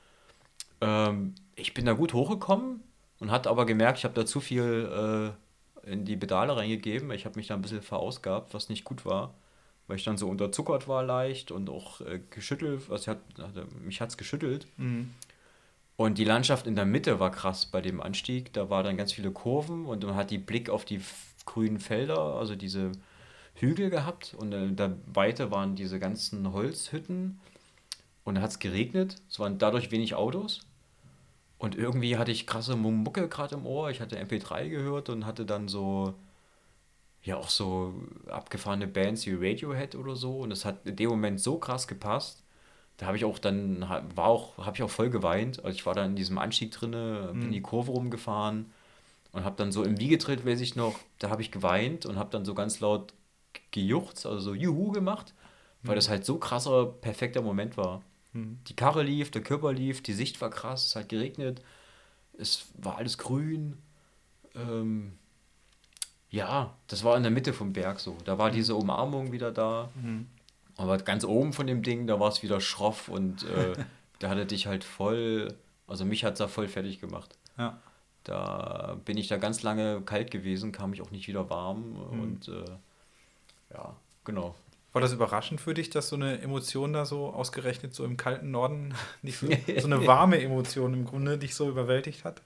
S2: Ich bin da gut hochgekommen und hatte aber gemerkt, ich habe da zu viel in die Pedale reingegeben. Ich habe mich da ein bisschen verausgabt, was nicht gut war, weil ich dann so unterzuckert war leicht und auch geschüttelt, mich hat es geschüttelt.
S1: Hm.
S2: Und die Landschaft in der Mitte war krass bei dem Anstieg. Da war dann ganz viele Kurven und man hat die Blick auf die grünen Felder, also diese Hügel gehabt. Und in der Weite waren diese ganzen Holzhütten. Und dann hat es geregnet. Es waren dadurch wenig Autos. Und irgendwie hatte ich krasse Mucke gerade im Ohr. Ich hatte MP3 gehört und hatte dann so, ja, auch so abgefahrene Bands wie Radiohead oder so. Und es hat in dem Moment so krass gepasst. Da habe ich auch dann, habe ich auch voll geweint. Also ich war da in diesem Anstieg drinne, bin die
S1: Hm.
S2: Kurve rumgefahren und habe dann so im Wiegetritt, weiß ich noch, da habe ich geweint und habe dann so ganz laut gejuchzt, also so Juhu gemacht, weil
S1: Hm.
S2: das halt so krasser, perfekter Moment war.
S1: Hm.
S2: Die Karre lief, der Körper lief, die Sicht war krass, es hat geregnet, es war alles grün. Ähm, ja, das war in der Mitte vom Berg so. Da war
S1: Hm.
S2: diese Umarmung wieder da.
S1: Hm.
S2: Aber ganz oben von dem Ding, da war es wieder schroff und da hatte dich halt voll, also mich hat es da voll fertig gemacht.
S1: Ja.
S2: Da bin ich da ganz lange kalt gewesen, kam ich auch nicht wieder warm
S1: Hm.
S2: und ja, genau.
S1: War das überraschend für dich, dass so eine Emotion da so ausgerechnet so im kalten Norden nicht so eine warme Emotion im Grunde dich so überwältigt hat?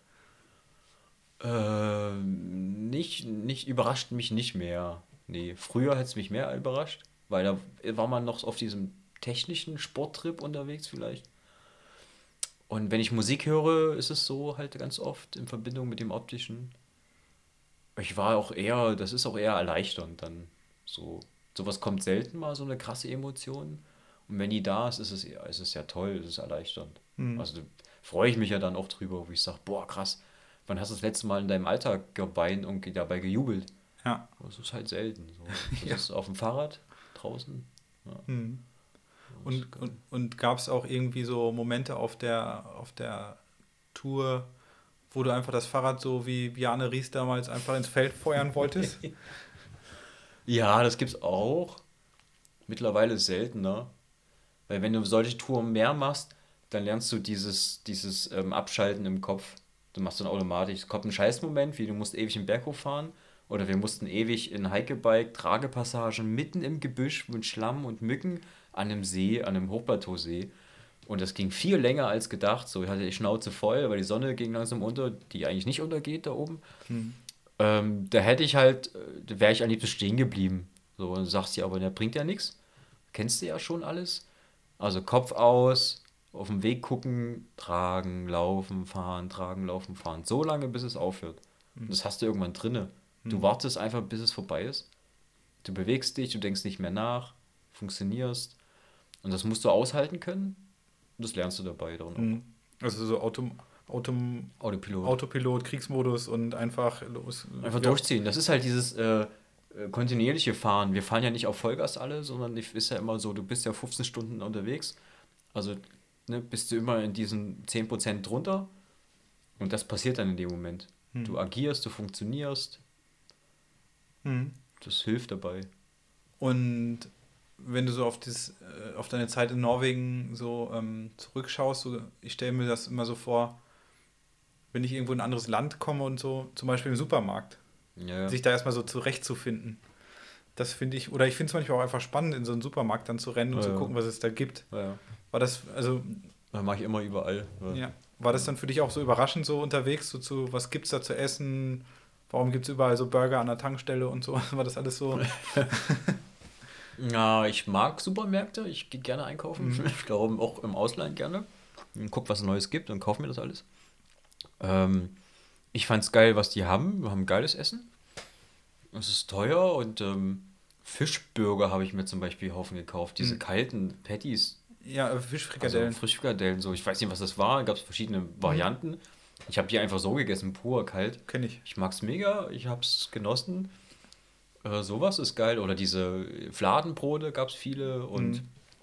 S2: Nicht überrascht mich nicht mehr. Nee, früher hätte es mich mehr überrascht, weil da war man noch auf diesem technischen Sporttrip unterwegs vielleicht. Und wenn ich Musik höre, ist es so halt ganz oft in Verbindung mit dem Optischen. Das ist auch eher erleichternd dann. Sowas kommt selten mal, so eine krasse Emotion. Und wenn die da ist, ist es ja toll, es ist erleichternd.
S1: Hm.
S2: Also da freue ich mich ja dann auch drüber, wo ich sage, boah, krass, wann hast du das letzte Mal in deinem Alltag geweint und dabei gejubelt?
S1: Ja.
S2: Das ist halt selten. So. Das
S1: Ja.
S2: ist auf dem Fahrrad draußen.
S1: Hm. Und gab es auch irgendwie so Momente auf der Tour, wo du einfach das Fahrrad so wie Bjarne Ries damals einfach ins Feld feuern wolltest?
S2: Ja, das gibt's auch. Mittlerweile seltener. Weil wenn du solche Touren mehr machst, dann lernst du dieses Abschalten im Kopf. Du machst dann automatisch. Es kommt ein Scheißmoment, wie du musst ewig den Berg hochfahren. Oder wir mussten ewig in Hikebike, Tragepassagen mitten im Gebüsch mit Schlamm und Mücken an einem See, an einem Hochplateausee. Und das ging viel länger als gedacht. So, ich hatte die Schnauze voll, weil die Sonne ging langsam unter, die eigentlich nicht untergeht da oben.
S1: Hm.
S2: Da hätte ich halt, da wäre ich am liebsten stehen geblieben. So, und du sagst ja, aber der bringt ja nichts. Kennst du ja schon alles. Also Kopf aus, auf den Weg gucken, tragen, laufen, fahren, tragen, laufen, fahren. So lange, bis es aufhört. Und das hast du irgendwann drinne. Du wartest einfach, bis es vorbei ist. Du bewegst dich, du denkst nicht mehr nach, funktionierst. Und das musst du aushalten können. Und das lernst du dabei dann auch.
S1: Hm. Also so
S2: Autopilot.
S1: Autopilot, Kriegsmodus und einfach los.
S2: Einfach
S1: Ja.
S2: durchziehen. Das ist halt dieses kontinuierliche Fahren. Wir fahren ja nicht auf Vollgas alle, sondern ist ja immer so, du bist ja 15 Stunden unterwegs. Also ne, bist du immer in diesen 10% drunter. Und das passiert dann in dem Moment. Du agierst, du funktionierst.
S1: Hm.
S2: Das hilft dabei.
S1: Und wenn du so auf deine Zeit in Norwegen so zurückschaust, so, ich stelle mir das immer so vor, wenn ich irgendwo in ein anderes Land komme und so, zum Beispiel im Supermarkt,
S2: Ja.
S1: sich da erstmal so zurechtzufinden. Das finde ich, oder ich finde es manchmal auch einfach spannend, in so einen Supermarkt dann zu rennen und
S2: Ja,
S1: zu
S2: ja.
S1: gucken, was es da gibt.
S2: Ja.
S1: War das, also,
S2: Das mache ich immer überall.
S1: ja, war das dann für dich auch so überraschend so unterwegs, so zu, was gibt's da zu essen? Warum gibt es überall so Burger an der Tankstelle und so? War das alles so?
S2: Ja, ich mag Supermärkte. Ich gehe gerne einkaufen. Ich glaube auch im Ausland gerne. Und guck, was es Neues gibt und kauf mir das alles. Ich fand's geil, was die haben. Wir haben geiles Essen. Es ist teuer und Fischburger habe ich mir zum Beispiel einen Haufen gekauft. Diese kalten Patties,
S1: Ja,
S2: also
S1: Fischfrikadellen.
S2: Frischfrikadellen, so. Ich weiß nicht, was das war. Gab es verschiedene Varianten. Ich habe die einfach so gegessen, pur kalt.
S1: Kenne ich.
S2: Ich mag's mega, ich hab's genossen. Sowas ist geil. Oder diese Fladenbrote gab es viele und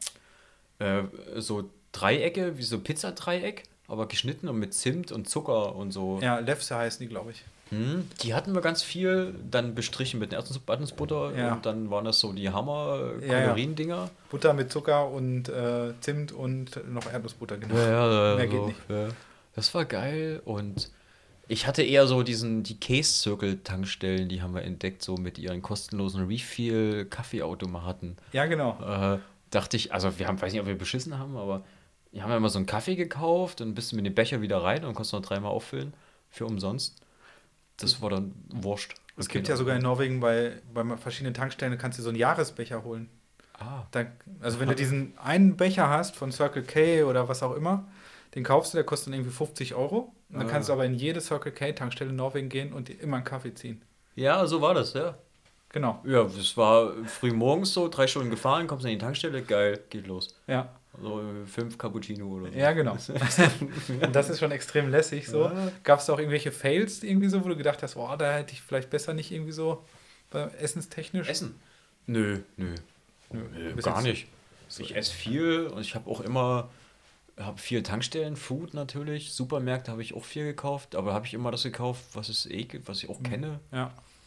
S2: so Dreiecke, wie so Pizzadreieck, aber geschnitten und mit Zimt und Zucker und so.
S1: Ja, Lefse heißen die, glaube ich.
S2: Die hatten wir ganz viel, dann bestrichen mit Erdnussbutter
S1: Ja.
S2: und dann waren das so die
S1: Ja, ja.
S2: Hammer-Kalorien-Dinger.
S1: Butter mit Zucker und Zimt und noch Erdnussbutter, genau.
S2: Ja,
S1: Mehr geht
S2: so,
S1: nicht.
S2: ja. Das war geil und ich hatte eher so die Case-Circle-Tankstellen, die haben wir entdeckt, so mit ihren kostenlosen Refill-Kaffeeautomaten.
S1: Ja, genau.
S2: Dachte ich, also wir haben, weiß nicht, ob wir beschissen haben, aber wir haben ja immer so einen Kaffee gekauft und bist du mit dem Becher wieder rein und konntest noch 3-mal auffüllen für umsonst. Das war dann wurscht.
S1: Es gibt ja sogar in Norwegen bei verschiedenen Tankstellen, kannst du so einen Jahresbecher holen.
S2: Ah,
S1: Also wenn du diesen einen Becher hast von Circle K oder was auch immer, den kaufst du, der kostet dann irgendwie 50 Euro. Und dann kannst du aber in jede Circle K Tankstelle in Norwegen gehen und dir immer einen Kaffee ziehen.
S2: ja, so war das, ja.
S1: Genau.
S2: Ja, das war früh morgens so, 3 Stunden gefahren, kommst in die Tankstelle, geil, geht los.
S1: Ja.
S2: So 5 Cappuccino oder so.
S1: Ja, genau. Und das ist schon extrem lässig so.
S2: Ja.
S1: Gab es da auch irgendwelche Fails irgendwie so, wo du gedacht hast, oh, da hätte ich vielleicht besser nicht irgendwie so essenstechnisch?
S2: Essen? Nö.
S1: Nö, bist
S2: Gar
S1: jetzt-
S2: nicht. Ich esse viel und ich habe auch immer, habe viel Tankstellen, Food natürlich, Supermärkte habe ich auch viel gekauft, aber habe ich immer das gekauft, was es gibt, was ich auch kenne.
S1: Ja.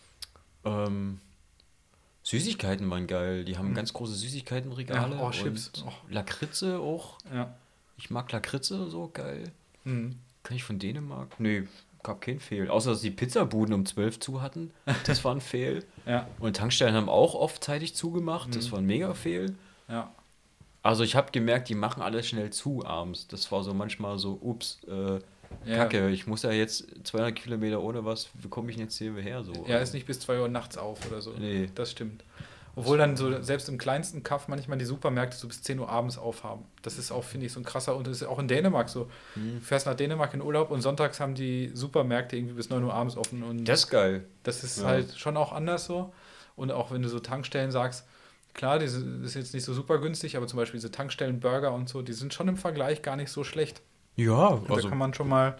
S2: Ähm, Süßigkeiten waren geil, die haben ganz große Süßigkeitenregale
S1: Ja, Chips.
S2: und
S1: Oh.
S2: Lakritze auch.
S1: Ja.
S2: Ich mag Lakritze so geil.
S1: Mhm.
S2: Kann ich von Dänemark? Nee, gab keinen Fehl. Außer, dass die Pizzabuden um 12 zu hatten. Das war ein Fehl.
S1: Ja.
S2: Und Tankstellen haben auch oft zeitig zugemacht. Das war ein Mega-Fehl.
S1: Ja.
S2: Also ich habe gemerkt, die machen alles schnell zu abends. Das war so manchmal so, ups,
S1: Ja.
S2: Kacke, ich muss ja jetzt 200 Kilometer ohne was, wie komme ich denn jetzt hier her? So,
S1: Ja, ist nicht bis 2 Uhr nachts auf oder so.
S2: Nee.
S1: Das stimmt. Obwohl dann so selbst im kleinsten Kaff manchmal die Supermärkte so bis 10 Uhr abends aufhaben. Das ist auch, finde ich, so ein krasser, und das ist auch in Dänemark so. Du fährst nach Dänemark in Urlaub und sonntags haben die Supermärkte irgendwie bis 9 Uhr abends offen. Und
S2: Das ist geil.
S1: das ist
S2: Ja.
S1: halt schon auch anders so. Und auch wenn du so Tankstellen sagst, klar, das ist jetzt nicht so super günstig, aber zum Beispiel diese Tankstellen, Burger und so, die sind schon im Vergleich gar nicht so schlecht.
S2: Ja,
S1: Und da kann man schon mal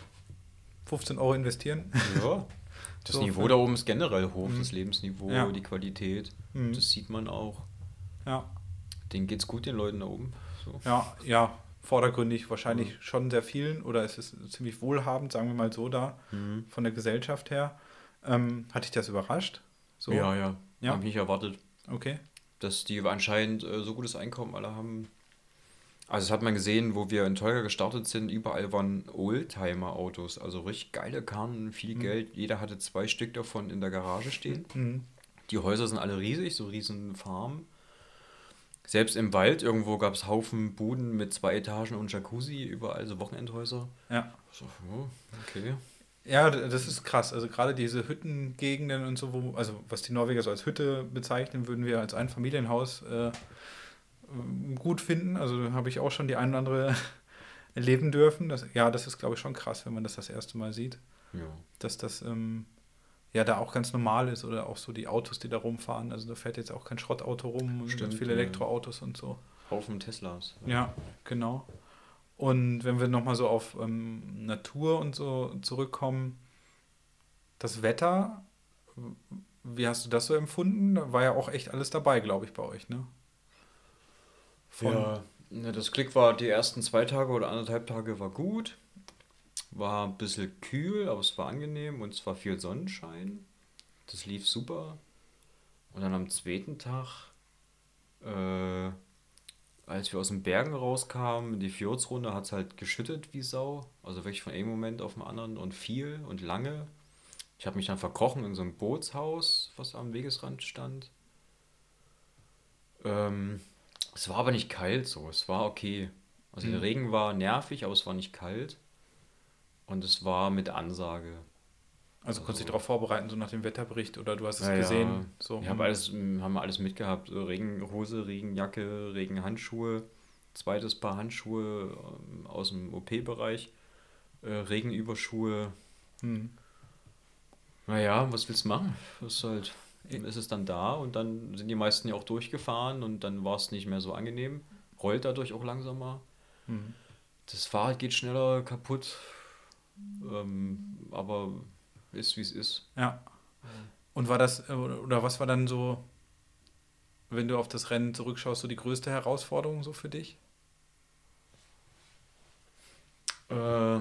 S1: 15 Euro investieren.
S2: ja. Das
S1: So,
S2: Niveau
S1: ja.
S2: da oben ist generell hoch, das Lebensniveau,
S1: Ja.
S2: die Qualität.
S1: Mhm.
S2: Das sieht man auch.
S1: Ja.
S2: Denen geht's gut, den Leuten da oben. So.
S1: Ja, ja, vordergründig wahrscheinlich schon sehr vielen oder es ist ziemlich wohlhabend, sagen wir mal so da,
S2: Mhm.
S1: von der Gesellschaft her. Hat dich das überrascht? So?
S2: Ja, ja. Habe
S1: Ja,
S2: ich nicht erwartet,
S1: okay.
S2: dass die anscheinend so gutes Einkommen alle haben. Also das hat man gesehen, wo wir in Tolga gestartet sind, überall waren Oldtimer-Autos, also richtig geile Karren, viel
S1: Hm.
S2: Geld. Jeder hatte 2 Stück davon in der Garage stehen.
S1: Hm.
S2: Die Häuser sind alle riesig, so riesen Farmen. Selbst im Wald irgendwo gab es Haufen Buden mit 2 Etagen und Jacuzzi, überall so Wochenendhäuser.
S1: Ja.
S2: So, oh, okay.
S1: Ja, das ist krass. Also gerade diese Hüttengegenden und so, also was die Norweger so als Hütte bezeichnen, würden wir als Einfamilienhaus gut finden. Also da habe ich auch schon die ein oder andere erleben dürfen. Das ist, glaube ich, schon krass, wenn man das erste Mal sieht,
S2: Ja,
S1: dass das ja da auch ganz normal ist oder auch so die Autos, die da rumfahren. Also da fährt jetzt auch kein Schrottauto rum und ganz
S2: stimmt.
S1: viele Elektroautos und so.
S2: Haufen Teslas.
S1: Ja, genau. Und wenn wir nochmal so auf Natur und so zurückkommen, das Wetter, wie hast du das so empfunden? Da war ja auch echt alles dabei, glaube ich, bei euch, ne? Von,
S2: Ja, ne, das Glück war, die ersten 2 Tage oder 1,5 Tage war gut. War ein bisschen kühl, aber es war angenehm und es war viel Sonnenschein. Das lief super. Und dann am zweiten Tag, äh, als wir aus den Bergen rauskamen, in die Fjordsrunde, hat es halt geschüttet wie Sau. Also wirklich von einem Moment auf den anderen und viel und lange. Ich habe mich dann verkrochen in so einem Bootshaus, was am Wegesrand stand. Ähm, Es war aber nicht kalt so, es war okay. Also der
S1: hm,
S2: Regen war nervig, aber es war nicht kalt. Und es war mit Ansage.
S1: also konntest du dich
S2: Also,
S1: darauf vorbereiten, so nach dem Wetterbericht oder du hast es
S2: naja,
S1: gesehen, so,
S2: ich habe alles, haben wir alles mitgehabt. So Regenhose, Regenjacke, Regenhandschuhe, zweites Paar Handschuhe aus dem OP-Bereich, Regenüberschuhe.
S1: hm.
S2: Naja, was willst du machen? Das ist halt, ist es dann da und dann sind die meisten ja auch durchgefahren und dann war es nicht mehr so angenehm. Rollt dadurch auch langsamer.
S1: Hm.
S2: Das Fahrrad geht schneller kaputt, aber ist wie es ist.
S1: Ja. Und war das, oder was war dann so, wenn du auf das Rennen zurückschaust, so die größte Herausforderung so für dich?
S2: Äh,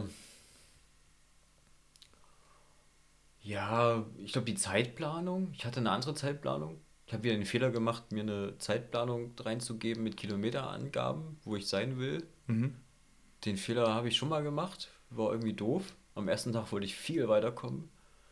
S2: ja, ich glaube die Zeitplanung. Ich hatte eine andere Zeitplanung. Ich habe wieder den Fehler gemacht, mir eine Zeitplanung reinzugeben mit Kilometerangaben, wo ich sein will.
S1: Mhm.
S2: Den Fehler habe ich schon mal gemacht, war irgendwie doof. Am ersten Tag wollte ich viel weiterkommen,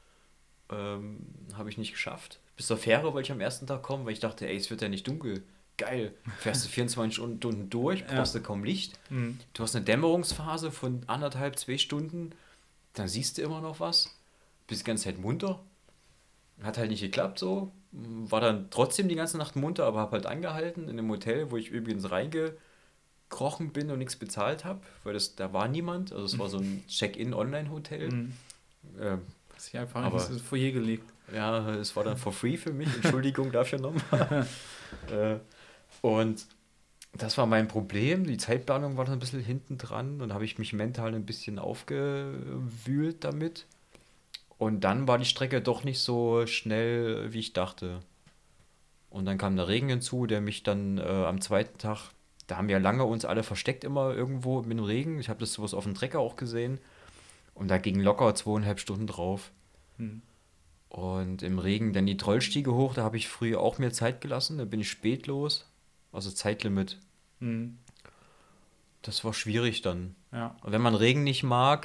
S2: habe ich nicht geschafft. Bis zur Fähre wollte ich am ersten Tag kommen, weil ich dachte, ey, es wird ja nicht dunkel. Geil, fährst du 24 Stunden durch,
S1: Ja.
S2: brauchst du kaum Licht.
S1: Mhm.
S2: Du hast eine Dämmerungsphase von 1,5, 2 Stunden, dann siehst du immer noch was, bist die ganze Zeit munter. Hat halt nicht geklappt so. War dann trotzdem die ganze Nacht munter, aber hab halt angehalten in einem Hotel, wo ich übrigens reingekrochen bin und nichts bezahlt habe, weil da war niemand. Also es war so ein Check-in-Online-Hotel.
S1: Mhm.
S2: Äh,
S1: Hast dich einfach
S2: aber
S1: ins Foyer gelegt.
S2: ja, es war dann for free für mich. Entschuldigung dafür nochmal. äh, und das war mein Problem. Die Zeitplanung war dann ein bisschen hinten dran und habe ich mich mental ein bisschen aufgewühlt damit. Und dann war die Strecke doch nicht so schnell, wie ich dachte. Und dann kam der Regen hinzu, der mich dann am zweiten Tag, da haben wir lange uns alle versteckt immer irgendwo mit dem Regen. Ich habe das sowas auf dem Trecker auch gesehen. Und da ging locker 2,5 Stunden drauf.
S1: Mhm.
S2: Und im Regen dann die Trollstiege hoch, da habe ich früher auch mir Zeit gelassen, da bin ich spät los. Also Zeitlimit.
S1: Mhm.
S2: Das war schwierig dann.
S1: Ja.
S2: Und wenn man Regen nicht mag,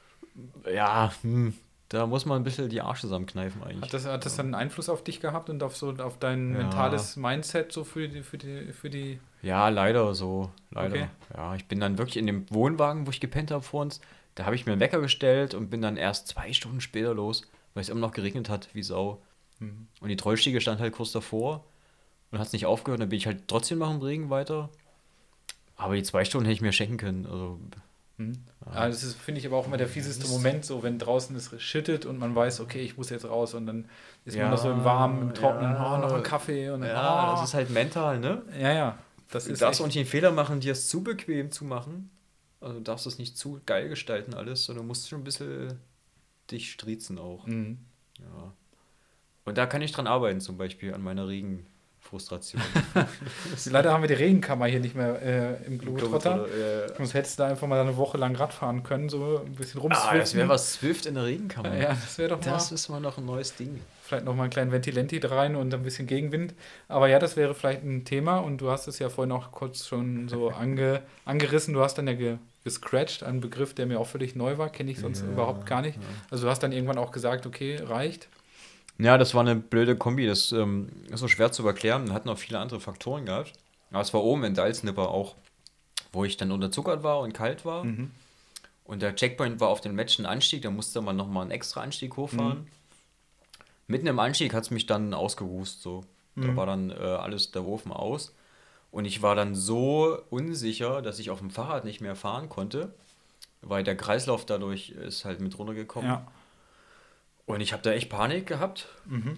S2: ja, da muss man ein bisschen die Arsch zusammenkneifen eigentlich.
S1: Hat das dann einen Einfluss auf dich gehabt und auf dein
S2: Ja,
S1: mentales Mindset so für die.
S2: ja, leider so,
S1: Okay.
S2: leider. Ja, ich bin dann wirklich in dem Wohnwagen, wo ich gepennt habe vor uns, da habe ich mir einen Wecker gestellt und bin dann erst 2 Stunden später los, weil es immer noch geregnet hat, wie Sau.
S1: Mhm.
S2: Und die Trollstiege stand halt kurz davor und hat es nicht aufgehört, dann bin ich halt trotzdem nach dem Regen weiter. Aber die 2 Stunden hätte ich mir schenken können. Also,
S1: Mhm.
S2: ja.
S1: Das ist, finde ich, aber auch immer der fieseste Moment, so wenn draußen es schüttet und man weiß, okay, ich muss jetzt raus und dann ist man noch so im Warmen, im Trockenen, oh, noch ein Kaffee und dann,
S2: Ja, das ist halt mental, ne?
S1: ja, ja, das
S2: Du
S1: ist
S2: darfst auch
S1: echt,
S2: nicht den Fehler machen, dir es zu bequem zu machen. Also du darfst es nicht zu geil gestalten alles, sondern du musst schon ein bisschen dich striezen auch.
S1: mhm.
S2: Ja. Und da kann ich dran arbeiten, zum Beispiel an meiner Regenplanung. Frustration.
S1: Leider haben wir die Regenkammer hier nicht mehr im Globetrotter.
S2: Globetrotter,
S1: Sonst hättest du da einfach mal eine Woche lang Rad fahren können, so ein bisschen
S2: das wäre was, Swift in der Regenkammer.
S1: Ja, das wäre doch mal.
S2: Das ist mal noch ein neues Ding.
S1: Vielleicht noch mal einen kleinen Ventilenti rein und ein bisschen Gegenwind. Aber ja, das wäre vielleicht ein Thema. Und du hast es ja vorhin auch kurz schon so angerissen. Du hast dann ja gescratcht, ein Begriff, der mir auch völlig neu war. Kenne ich sonst überhaupt gar nicht. Also du hast dann irgendwann auch gesagt, okay, reicht.
S2: Ja, das war eine blöde Kombi. Das ist so schwer zu erklären. Wir hatten auch viele andere Faktoren gehabt. Aber es war oben in Dalsnipper auch, wo ich dann unterzuckert war und kalt war. Und der Checkpoint war auf dem letzten Anstieg. Da musste man nochmal einen extra Anstieg hochfahren. Mitten im Anstieg hat es mich dann ausgerußt. So. Da war dann alles der Ofen aus. Und ich war dann so unsicher, dass ich auf dem Fahrrad nicht mehr fahren konnte, weil der Kreislauf dadurch ist halt mit runtergekommen.
S1: Ja.
S2: Und ich habe da echt Panik gehabt.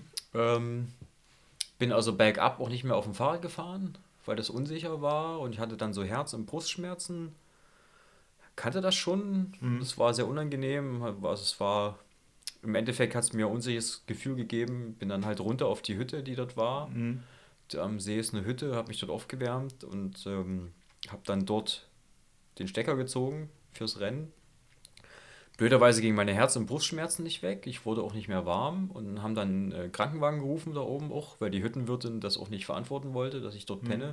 S2: Bin also bergab auch nicht mehr auf dem Fahrrad gefahren, weil das unsicher war. Und ich hatte dann so Herz- und Brustschmerzen. Kannte das schon. Das war sehr unangenehm. Also es war, im Endeffekt hat es mir ein unsicheres Gefühl gegeben. Bin dann halt runter auf die Hütte, die dort war. Am See ist eine Hütte, habe mich dort aufgewärmt und habe dann dort den Stecker gezogen fürs Rennen. Blöderweise gingen meine Herz- und Brustschmerzen nicht weg. Ich wurde auch nicht mehr warm und haben dann einen Krankenwagen gerufen da oben auch, weil die Hüttenwirtin das auch nicht verantworten wollte, dass ich dort penne.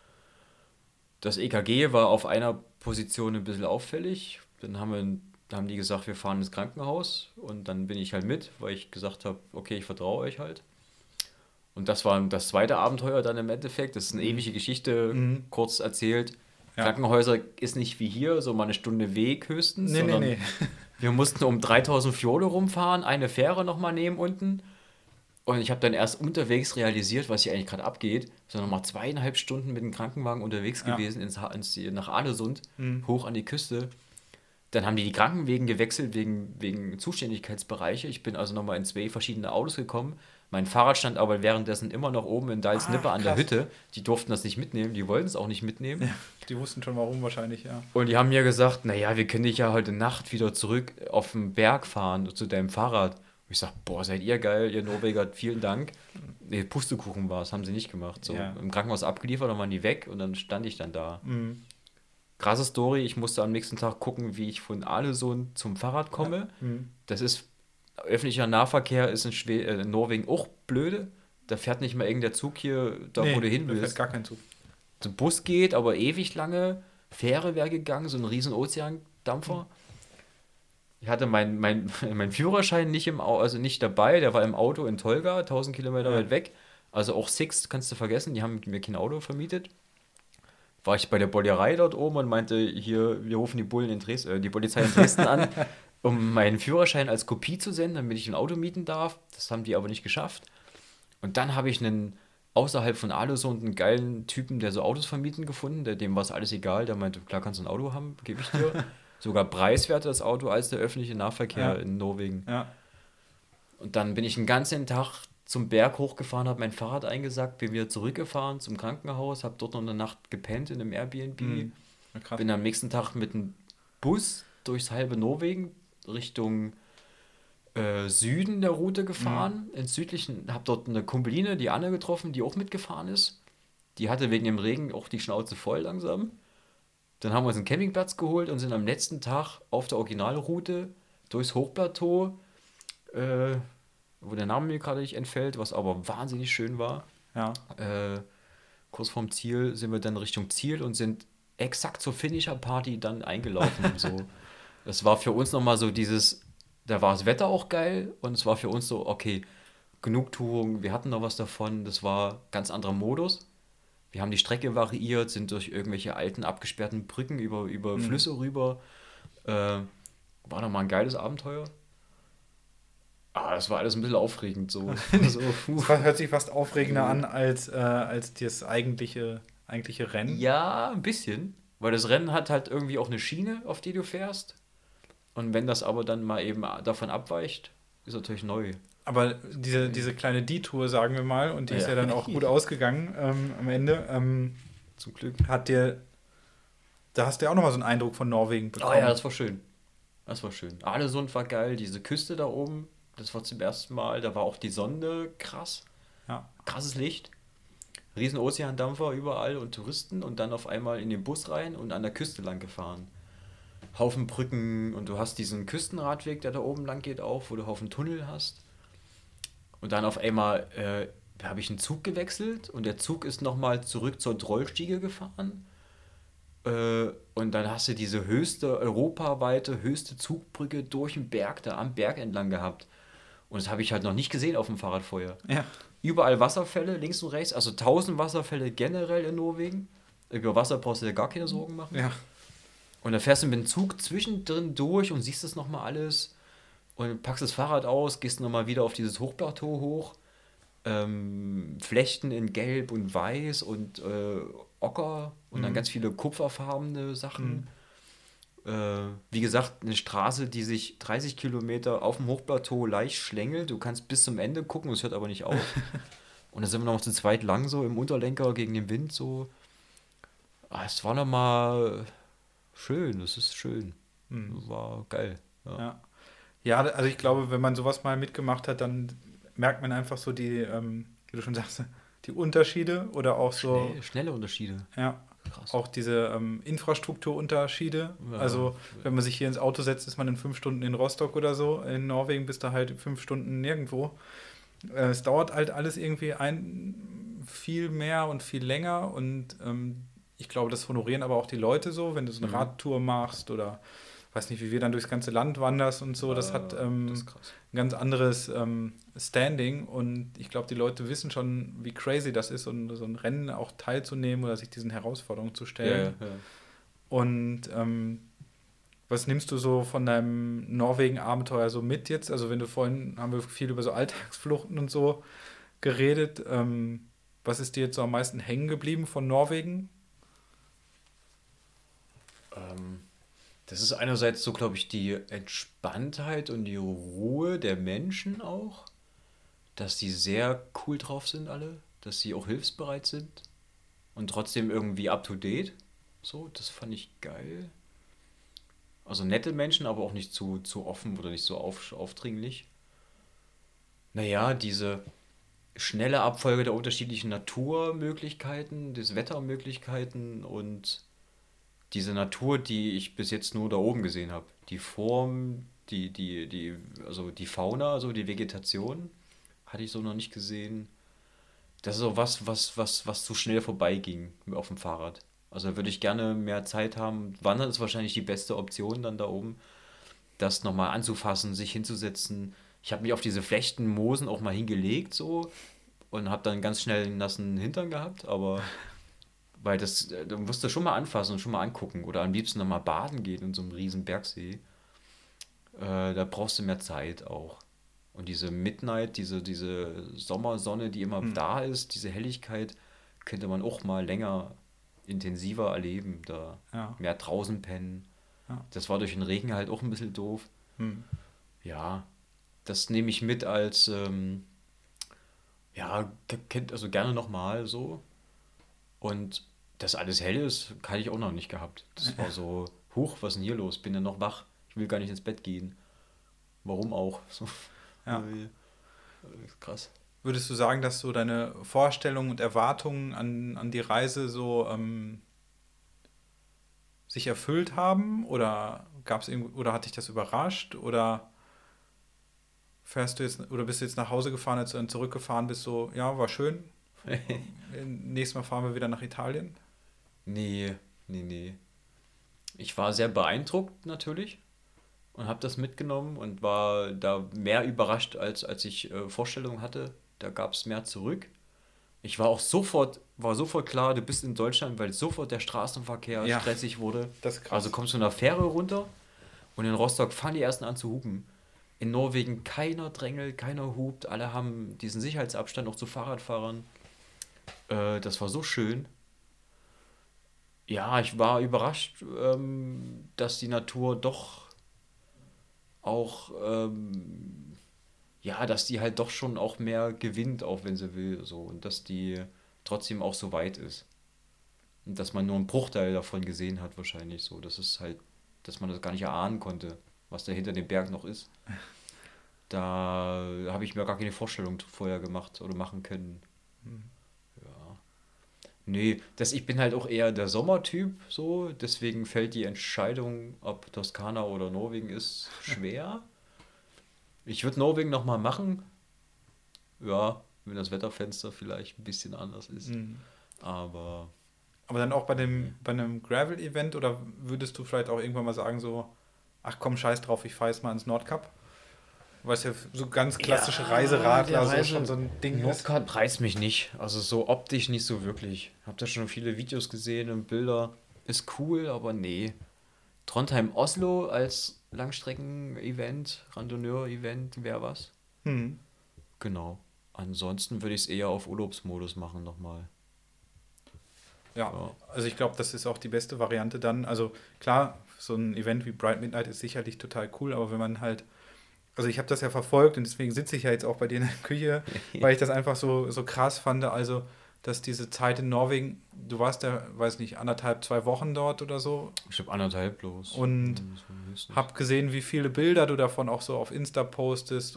S2: Das EKG war auf einer Position ein bisschen auffällig. Dann haben die gesagt, wir fahren ins Krankenhaus und dann bin ich halt mit, weil ich gesagt habe, okay, ich vertraue euch halt. Und das war das zweite Abenteuer dann im Endeffekt. Das ist eine ewige Geschichte, kurz erzählt. Ja. Krankenhäuser ist nicht wie hier, so mal eine Stunde Weg höchstens.
S1: Nee.
S2: Wir mussten um 3000 Fjorde rumfahren, eine Fähre nochmal nehmen unten. Und ich habe dann erst unterwegs realisiert, was hier eigentlich gerade abgeht. So nochmal 2,5 Stunden mit dem Krankenwagen unterwegs gewesen nach Alesund, hoch an die Küste. Dann haben die Krankenwegen gewechselt wegen Zuständigkeitsbereiche. Ich bin also nochmal in 2 verschiedene Autos gekommen. Mein Fahrrad stand aber währenddessen immer noch oben in Dalsnipper an der Hütte. Die durften das nicht mitnehmen, die wollten es auch nicht mitnehmen.
S1: Ja, die wussten schon warum wahrscheinlich, ja.
S2: Und die haben mir gesagt, naja, wir können dich ja heute Nacht wieder zurück auf den Berg fahren zu deinem Fahrrad. Und ich sag, boah, seid ihr geil, ihr Norweger, vielen Dank. Nee, Pustekuchen war es, haben sie nicht gemacht. So, im Krankenhaus abgeliefert, dann waren die weg und dann stand ich dann da. Krasse Story, ich musste am nächsten Tag gucken, wie ich von Alesund zum Fahrrad komme. Das ist, öffentlicher Nahverkehr ist in Norwegen auch blöde. Da fährt nicht mal irgendein Zug hier, wo du hin willst. Da fährt
S1: gar kein Zug.
S2: Der Bus geht, aber ewig lange. Fähre wäre gegangen, so ein riesen Ozeandampfer. Ich hatte mein Führerschein nicht dabei, der war im Auto in Tolga, 1000 Kilometer weit weg. Also auch Sixt kannst du vergessen, die haben mir kein Auto vermietet. War ich bei der Bollerei dort oben und meinte, hier, wir rufen die Polizei in Dresden an, um meinen Führerschein als Kopie zu senden, damit ich ein Auto mieten darf. Das haben die aber nicht geschafft. Und dann habe ich außerhalb von Alesund einen geilen Typen, der so Autos vermieten gefunden, dem war es alles egal, der meinte, klar kannst du ein Auto haben, gebe ich dir. Sogar preiswerter das Auto als der öffentliche Nahverkehr in Norwegen. Ja. Und dann bin ich den ganzen Tag zum Berg hochgefahren, habe mein Fahrrad eingesackt, bin wieder zurückgefahren zum Krankenhaus, habe dort noch eine Nacht gepennt in einem Airbnb. Bin am nächsten Tag mit einem Bus durchs halbe Norwegen Richtung Süden der Route gefahren. Ins südlichen, habe dort eine Kumpeline, die Anne, getroffen, die auch mitgefahren ist. Die hatte wegen dem Regen auch die Schnauze voll langsam. Dann haben wir uns einen Campingplatz geholt und sind am letzten Tag auf der Originalroute durchs Hochplateau, wo der Name mir gerade nicht entfällt, was aber wahnsinnig schön war. Ja. Kurz vorm Ziel sind wir dann Richtung Ziel und sind exakt zur Finisher-Party dann eingelaufen. So. Das war für uns nochmal so da war das Wetter auch geil und es war für uns so, okay, Genugtuung, wir hatten noch was davon, das war ganz anderer Modus. Wir haben die Strecke variiert, sind durch irgendwelche alten, abgesperrten Brücken über Flüsse rüber. War nochmal ein geiles Abenteuer. Das war alles ein bisschen aufregend. So.
S1: Das hört sich fast aufregender an als das eigentliche Rennen.
S2: Ja, ein bisschen. Weil das Rennen hat halt irgendwie auch eine Schiene, auf die du fährst. Und wenn das aber dann mal eben davon abweicht, ist natürlich neu.
S1: Aber diese kleine Detour, sagen wir mal, und die ist ja dann auch gut ausgegangen am Ende.
S2: Zum Glück.
S1: Da hast du ja auch nochmal so einen Eindruck von Norwegen bekommen.
S2: Oh ja, das war schön. Alesund war geil, diese Küste da oben, das war zum ersten Mal, da war auch die Sonne krass. Ja. Krasses Licht. riesen Ozeandampfer überall und Touristen und dann auf einmal in den Bus rein und an der Küste lang gefahren. Haufen Brücken und du hast diesen Küstenradweg, der da oben lang geht auch, wo du Haufen Tunnel hast. Und dann auf einmal habe ich einen Zug gewechselt und der Zug ist nochmal zurück zur Trollstiege gefahren. Und dann hast du diese europaweite höchste Zugbrücke durch den Berg, da am Berg entlang gehabt. Und das habe ich halt noch nicht gesehen auf dem Fahrrad vorher.
S1: Ja.
S2: Überall Wasserfälle, links und rechts, also 1000 Wasserfälle generell in Norwegen. Über Wasser brauchst du dir gar keine Sorgen machen.
S1: Ja.
S2: Und dann fährst du mit dem Zug zwischendrin durch und siehst das nochmal alles. Und packst das Fahrrad aus, gehst nochmal wieder auf dieses Hochplateau hoch. Flechten in Gelb und Weiß und Ocker und dann ganz viele kupferfarbene Sachen. Wie gesagt, eine Straße, die sich 30 Kilometer auf dem Hochplateau leicht schlängelt. Du kannst bis zum Ende gucken, es hört aber nicht auf. Und dann sind wir noch zu zweit lang so im Unterlenker gegen den Wind so. Es war nochmal schön, es ist schön. War geil. Ja.
S1: Ja. Ja, also ich glaube, wenn man sowas mal mitgemacht hat, dann merkt man einfach so die, wie du schon sagst, die Unterschiede oder auch so,
S2: Schnelle Unterschiede.
S1: ja,
S2: Krass.
S1: auch diese Infrastrukturunterschiede.
S2: Ja.
S1: Also wenn man sich hier ins Auto setzt, ist man in 5 Stunden in Rostock oder so. In Norwegen bist du halt 5 Stunden nirgendwo. Es dauert halt alles irgendwie viel mehr und viel länger und ich glaube, das honorieren aber auch die Leute so, wenn du so eine Radtour machst oder weiß nicht, wie wir dann durchs ganze Land wanderst und so, das hat
S2: Das ist krass.
S1: ein ganz anderes Standing und ich glaube, die Leute wissen schon, wie crazy das ist und so ein Rennen auch teilzunehmen oder sich diesen Herausforderungen zu stellen.
S2: Ja.
S1: Und was nimmst du so von deinem Norwegen-Abenteuer so mit jetzt? Also wenn du vorhin, haben wir viel über so Alltagsfluchten und so geredet, was ist dir jetzt so am meisten hängen geblieben von Norwegen?
S2: Das ist einerseits so, glaube ich, die Entspanntheit und die Ruhe der Menschen auch, dass die sehr cool drauf sind alle, dass sie auch hilfsbereit sind und trotzdem irgendwie up to date. So, das fand ich geil. Also nette Menschen, aber auch nicht zu offen oder nicht so aufdringlich. Naja, diese schnelle Abfolge der unterschiedlichen Naturmöglichkeiten, des Wettermöglichkeiten und diese Natur, die ich bis jetzt nur da oben gesehen habe. Die Form, also die Fauna, also die Vegetation, hatte ich so noch nicht gesehen. Das ist auch was zu schnell vorbeiging auf dem Fahrrad. Also da würde ich gerne mehr Zeit haben. Wandern ist wahrscheinlich die beste Option dann da oben, das nochmal anzufassen, sich hinzusetzen. Ich habe mich auf diese Flechten, Moosen auch mal hingelegt so und habe dann ganz schnell einen nassen Hintern gehabt, aber weil du musst das schon mal anfassen und schon mal angucken oder am liebsten nochmal baden gehen in so einem riesen Bergsee. Da brauchst du mehr Zeit auch. Und diese Midnight, diese Sommersonne, die immer da ist, diese Helligkeit, könnte man auch mal länger, intensiver erleben. Da
S1: Ja,
S2: mehr draußen pennen.
S1: ja.
S2: Das war durch den Regen halt auch ein bisschen doof.
S1: Hm.
S2: Ja, das nehme ich mit als, ja, also gerne nochmal so. Und dass alles hell ist, hatte ich auch noch nicht gehabt. Das war so, huch, was ist denn hier los? Bin ja noch wach. Ich will gar nicht ins Bett gehen. Warum auch? So,
S1: Ja.
S2: krass.
S1: Würdest du sagen, dass so deine Vorstellungen und Erwartungen an die Reise so sich erfüllt haben? Oder oder hat dich das überrascht? Oder fährst du jetzt oder bist du jetzt nach Hause gefahren, als du dann zurückgefahren bist, so, ja, war schön. Nächstes Mal fahren wir wieder nach Italien.
S2: Nee, nee. Ich war sehr beeindruckt natürlich und habe das mitgenommen und war da mehr überrascht, als ich Vorstellungen hatte. Da gab es mehr zurück. War sofort klar, du bist in Deutschland, weil sofort der Straßenverkehr
S1: Ja,
S2: stressig wurde.
S1: das ist
S2: Also
S1: krass.
S2: kommst du von der Fähre runter und in Rostock fahren die ersten an zu hupen. In Norwegen keiner drängelt, keiner hupt, alle haben diesen Sicherheitsabstand auch zu Fahrradfahrern. Das war so schön. Ja, ich war überrascht, dass die Natur doch auch, ja, dass die halt doch schon auch mehr gewinnt, auch wenn sie will, so. Und dass die trotzdem auch so weit ist. Und dass man nur einen Bruchteil davon gesehen hat, wahrscheinlich so. Das ist halt, dass man das gar nicht erahnen konnte, was da hinter dem Berg noch ist. Da habe ich mir gar keine Vorstellung vorher gemacht oder machen können. Ja. Nee, ich bin halt auch eher der Sommertyp, so, deswegen fällt die Entscheidung, ob Toskana oder Norwegen ist, schwer. Ich würde Norwegen nochmal machen, ja, wenn das Wetterfenster vielleicht ein bisschen anders ist.
S1: Mhm.
S2: Aber
S1: Aber dann auch
S2: nee.
S1: bei einem Gravel-Event oder würdest du vielleicht auch irgendwann mal sagen, so, ach komm, scheiß drauf, ich fahre jetzt mal ins Nordkap? Weil es ja so ganz klassische
S2: Ja,
S1: Reiseradler
S2: der
S1: so schon so
S2: Reise
S1: ein Ding ist.
S2: Nordkap reizt mich nicht. Also so optisch nicht so wirklich. Hab da schon viele Videos gesehen und Bilder. Ist cool, aber nee. Trondheim-Oslo als Langstrecken-Event, Randonneur-Event, wäre was.
S1: Hm.
S2: Genau. Ansonsten würde ich es eher auf Urlaubsmodus machen nochmal.
S1: Ja,
S2: Ja.
S1: also ich glaube, das ist auch die beste Variante dann. Also klar, so ein Event wie Bright Midnight ist sicherlich total cool, aber wenn man halt, also ich habe das ja verfolgt und deswegen sitze ich ja jetzt auch bei dir in der Küche, weil ich das einfach so krass fand. Also, dass diese Zeit in Norwegen, du warst ja, weiß nicht, anderthalb, 2 Wochen dort oder so
S2: Ich glaube anderthalb bloß.
S1: und
S2: So höchstens.
S1: hab gesehen, wie viele Bilder du davon auch so auf Insta postest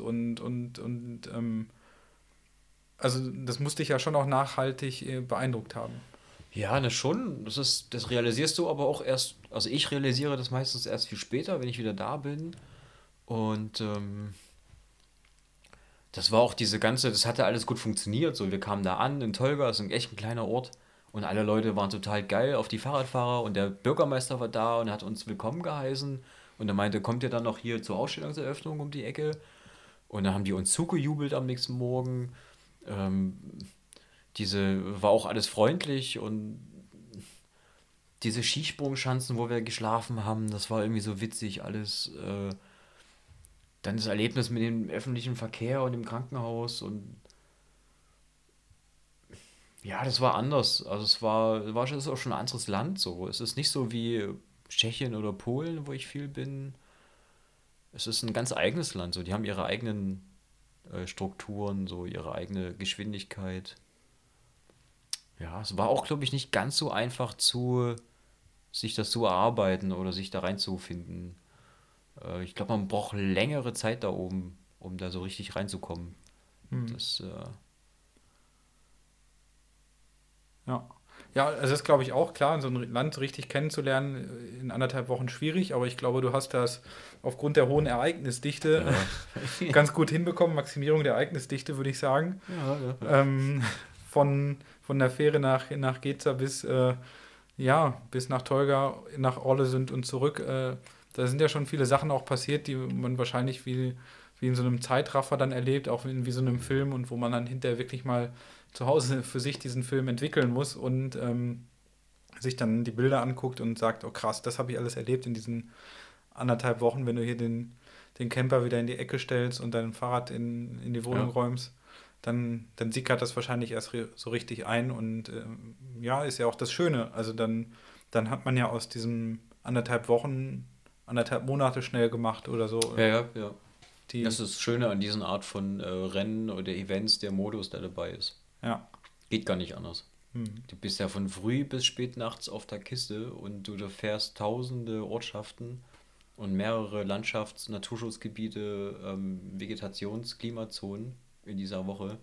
S1: also das musste dich ja schon auch nachhaltig beeindruckt haben.
S2: Ja, ne, schon. Das realisierst du aber auch erst, also ich realisiere das meistens erst viel später, wenn ich wieder da bin. Und das war auch das hatte alles gut funktioniert. So, wir kamen da an in Tolga, das ist echt ein kleiner Ort. Und alle Leute waren total geil auf die Fahrradfahrer und der Bürgermeister war da und hat uns willkommen geheißen. Und er meinte, kommt ihr dann noch hier zur Ausstellungseröffnung um die Ecke? Und dann haben die uns zugejubelt am nächsten Morgen. Ähm, war auch alles freundlich und diese Skisprungschanzen, wo wir geschlafen haben, das war irgendwie so witzig alles. Dann das Erlebnis mit dem öffentlichen Verkehr und dem Krankenhaus und ja, das war anders. Also es ist auch schon ein anderes Land so. Es ist nicht so wie Tschechien oder Polen, wo ich viel bin. Es ist ein ganz eigenes Land. So, die haben ihre eigenen Strukturen, so ihre eigene Geschwindigkeit. Ja, es war auch, glaube ich, nicht ganz so einfach sich das zu erarbeiten oder sich da reinzufinden. Ich glaube, man braucht längere Zeit da oben, um da so richtig reinzukommen.
S1: Hm.
S2: Das,
S1: Ja. Ja, also das glaube ich auch, klar, so ein Land richtig kennenzulernen, in anderthalb Wochen schwierig, aber ich glaube, du hast das aufgrund der hohen Ereignisdichte
S2: ja.
S1: ganz gut hinbekommen. Maximierung der Ereignisdichte, würde ich sagen.
S2: Ja, ja, ja.
S1: Ähm, von der Fähre nach Geza bis nach Tolga, nach Orlesund und zurück. Da sind ja schon viele Sachen auch passiert, die man wahrscheinlich wie in so einem Zeitraffer dann erlebt, auch wie so einem Film und wo man dann hinterher wirklich mal zu Hause für sich diesen Film entwickeln muss und sich dann die Bilder anguckt und sagt, oh krass, das habe ich alles erlebt in diesen anderthalb Wochen, wenn du hier den Camper wieder in die Ecke stellst und dein Fahrrad in die Wohnung
S2: Ja.
S1: räumst, dann sickert das wahrscheinlich erst so richtig ein und ja, ist ja auch das Schöne. Also dann hat man ja aus diesen anderthalb Wochen, anderthalb Monate schnell gemacht oder so.
S2: Ja, ja, ja.
S1: Die,
S2: Das ist das Schöne an diesen Art von Rennen oder Events, der Modus, der dabei ist.
S1: ja.
S2: Geht gar nicht anders.
S1: Hm.
S2: Du bist ja von früh bis spät nachts auf der Kiste und du fährst tausende Ortschaften und mehrere Landschafts-, Naturschutzgebiete, Vegetations-, Klimazonen in dieser Woche.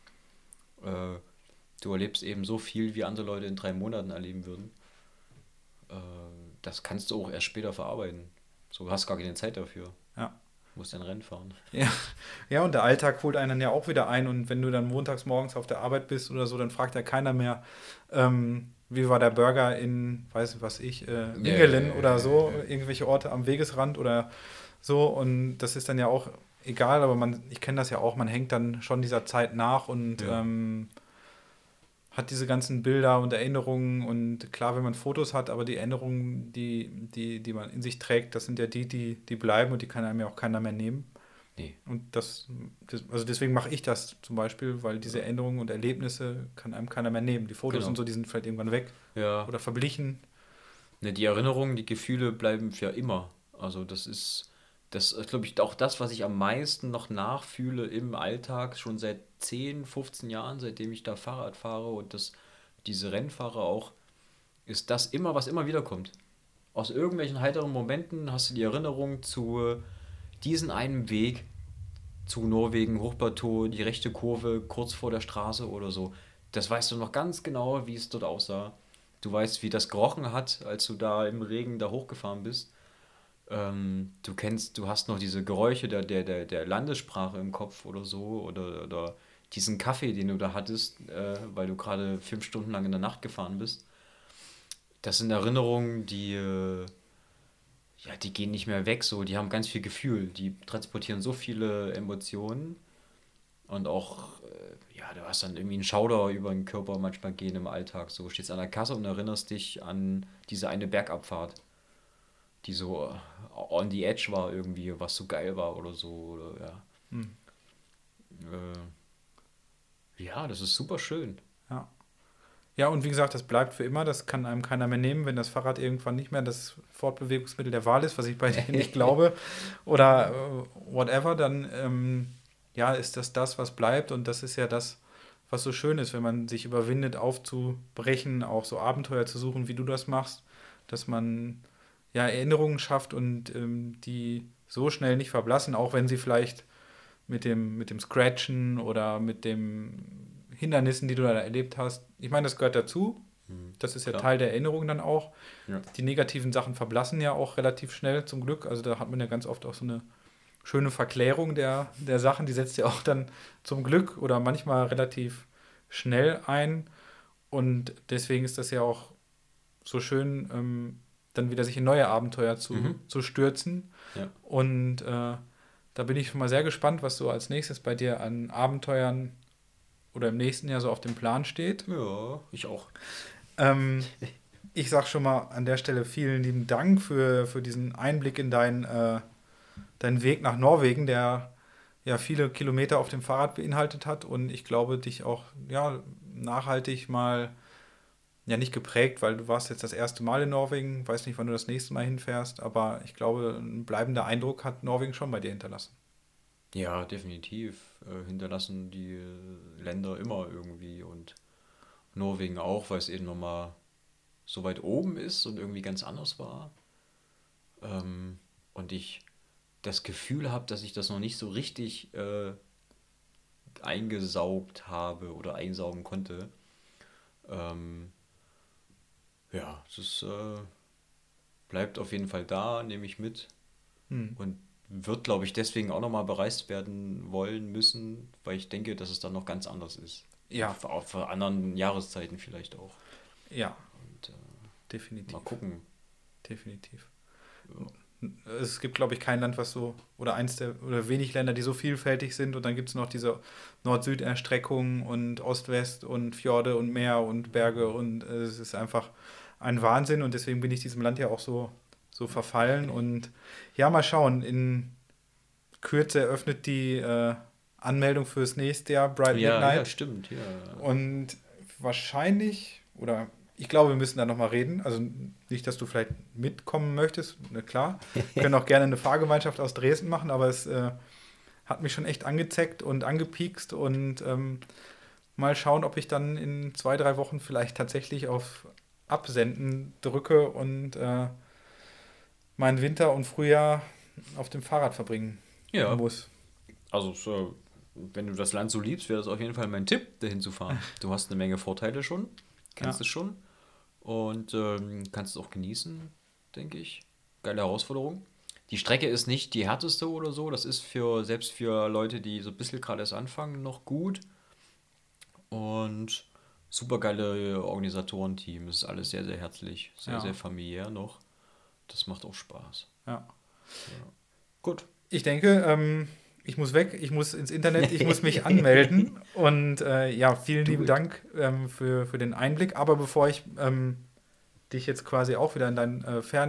S2: Äh, Du erlebst eben so viel, wie andere Leute in 3 Monaten erleben würden. Äh, Das kannst du auch erst später verarbeiten. So, du hast gar keine Zeit dafür.
S1: Ja.
S2: Du musst ein Rennen fahren.
S1: Ja, ja, und der Alltag holt einen dann ja auch wieder ein. Und wenn du dann montags morgens auf der Arbeit bist oder so, dann fragt ja keiner mehr, wie war der Burger in, weiß nicht was ich,
S2: Ja, ja,
S1: Ingelen oder
S2: ja,
S1: so,
S2: ja.
S1: irgendwelche Orte am Wegesrand oder so. Und das ist dann ja auch egal, aber ich kenne das ja auch, man hängt dann schon dieser Zeit nach und
S2: Ja,
S1: hat diese ganzen Bilder und Erinnerungen. Und klar, wenn man Fotos hat, aber die Erinnerungen, die man in sich trägt, das sind ja die bleiben und die kann einem ja auch keiner mehr nehmen.
S2: nee.
S1: Und also deswegen mache ich das zum Beispiel, weil diese
S2: Ja,
S1: Erinnerungen und Erlebnisse kann einem keiner mehr nehmen. Die Fotos und
S2: genau.
S1: so, die sind vielleicht irgendwann weg
S2: Ja.
S1: oder verblichen.
S2: Ne, die Erinnerungen, die Gefühle bleiben für immer. Also das ist, glaube ich, auch das, was ich am meisten noch nachfühle im Alltag, schon seit 10, 15 Jahren, seitdem ich da Fahrrad fahre und diese Rennfahrer auch, ist das immer, was immer wieder kommt. Aus irgendwelchen heiteren Momenten hast du die Erinnerung zu diesen einen Weg zu Norwegen, Hochplateau, die rechte Kurve kurz vor der Straße oder so. Das weißt du noch ganz genau, wie es dort aussah. Du weißt, wie das gerochen hat, als du da im Regen da hochgefahren bist. Du hast noch diese Geräusche der Landessprache im Kopf oder so, oder diesen Kaffee, den du da hattest, weil du gerade 5 Stunden lang in der Nacht gefahren bist. Das sind Erinnerungen, ja, die gehen nicht mehr weg, so, die haben ganz viel Gefühl, die transportieren so viele Emotionen und auch, ja, du hast dann irgendwie einen Schauder über den Körper manchmal gehen im Alltag, so, stehst an der Kasse und erinnerst dich an diese eine Bergabfahrt, die so on the edge war irgendwie, was so geil war oder so, oder ja.
S1: Hm.
S2: Ja, das ist super schön.
S1: Ja. Ja, und wie gesagt, das bleibt für immer, das kann einem keiner mehr nehmen, wenn das Fahrrad irgendwann nicht mehr das Fortbewegungsmittel der Wahl ist, was ich bei dir nicht glaube, oder whatever, dann ja, ist das, was bleibt und das ist ja das, was so schön ist, wenn man sich überwindet, aufzubrechen, auch so Abenteuer zu suchen, wie du das machst, dass man ja Erinnerungen schafft und die so schnell nicht verblassen, auch wenn sie vielleicht mit dem Scratchen oder mit den Hindernissen, die du da erlebt hast. Ich meine, das gehört dazu. Das ist ja
S2: Klar.
S1: Teil der Erinnerung dann auch.
S2: Ja.
S1: Die negativen Sachen verblassen ja auch relativ schnell zum Glück. Also da hat man ja ganz oft auch so eine schöne Verklärung der Sachen. Die setzt ja auch dann zum Glück oder manchmal relativ schnell ein. Und deswegen ist das ja auch so schön, dann wieder sich in neue Abenteuer
S2: Mhm.
S1: zu stürzen.
S2: Ja.
S1: Und da bin ich schon mal sehr gespannt, was so als nächstes bei dir an Abenteuern oder im nächsten Jahr so auf dem Plan steht.
S2: Ja, ich auch.
S1: Ähm, Ich sag schon mal an der Stelle vielen lieben Dank für diesen Einblick in deinen Weg nach Norwegen, der ja viele Kilometer auf dem Fahrrad beinhaltet hat und ich glaube, dich auch ja, nachhaltig mal, ja nicht geprägt, weil du warst jetzt das erste Mal in Norwegen, weiß nicht, wann du das nächste Mal hinfährst, aber ich glaube, ein bleibender Eindruck hat Norwegen schon bei dir hinterlassen.
S2: Ja, definitiv. Hinterlassen die Länder immer irgendwie und Norwegen auch, weil es eben nochmal so weit oben ist und irgendwie ganz anders war. Und ich das Gefühl habe, dass ich das noch nicht so richtig eingesaugt habe oder einsaugen konnte. Ähm, ja, bleibt auf jeden Fall da, nehme ich mit.
S1: Hm.
S2: Und wird, glaube ich, deswegen auch nochmal bereist werden wollen müssen, weil ich denke, dass es dann noch ganz anders ist.
S1: Ja,
S2: Auch für anderen Jahreszeiten vielleicht auch.
S1: ja,
S2: Und mal
S1: definitiv,
S2: gucken.
S1: definitiv.
S2: Ja.
S1: Es gibt, glaube ich, kein Land, was so, oder eins der, oder wenig Länder, die so vielfältig sind. Und dann gibt es noch diese Nord-Süd-Erstreckung und Ost-West und Fjorde und Meer und Berge. Und es ist einfach ein Wahnsinn. Und deswegen bin ich diesem Land ja auch so verfallen. Und ja, mal schauen. In Kürze eröffnet die Anmeldung fürs nächste Jahr, Bright
S2: Ja, ja,
S1: Midnight.
S2: stimmt, ja.
S1: Und wahrscheinlich, oder ich glaube, wir müssen da nochmal reden. Also nicht, dass du vielleicht mitkommen möchtest, na klar. Wir können auch gerne eine Fahrgemeinschaft aus Dresden machen, aber es hat mich schon echt angezeckt und angepiekst und mal schauen, ob ich dann in 2, 3 Wochen vielleicht tatsächlich auf Absenden drücke und meinen Winter und Frühjahr auf dem Fahrrad verbringen
S2: Ja,
S1: muss.
S2: also so, wenn du das Land so liebst, wäre das auf jeden Fall mein Tipp, dahin zu fahren. Du hast eine Menge Vorteile schon, kennst
S1: Ja,
S2: es schon und kannst es auch genießen, denke ich. Geile Herausforderung. Die Strecke ist nicht die härteste oder so, das ist selbst für Leute, die so ein bisschen gerade erst anfangen, noch gut. Und super geile Organisatorenteam, ist alles sehr, sehr herzlich, sehr, sehr
S1: ja,
S2: familiär noch. Das macht auch Spaß.
S1: ja.
S2: Gut.
S1: Ich denke, ich muss weg, ich muss ins Internet, ich muss mich anmelden. Und ja, vielen
S2: Do
S1: lieben
S2: it.
S1: Dank für den Einblick. Aber bevor ich dich jetzt quasi auch wieder in deinen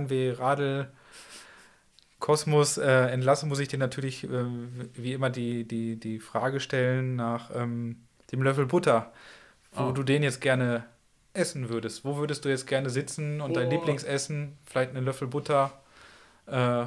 S1: Fernweh-Radl-Kosmos entlasse, muss ich dir natürlich wie immer die Frage stellen nach dem Löffel Butter, wo
S2: Ah.
S1: du den jetzt gerne essen würdest. Wo würdest du jetzt gerne sitzen und dein
S2: Oh.
S1: Lieblingsessen, vielleicht einen Löffel Butter, äh,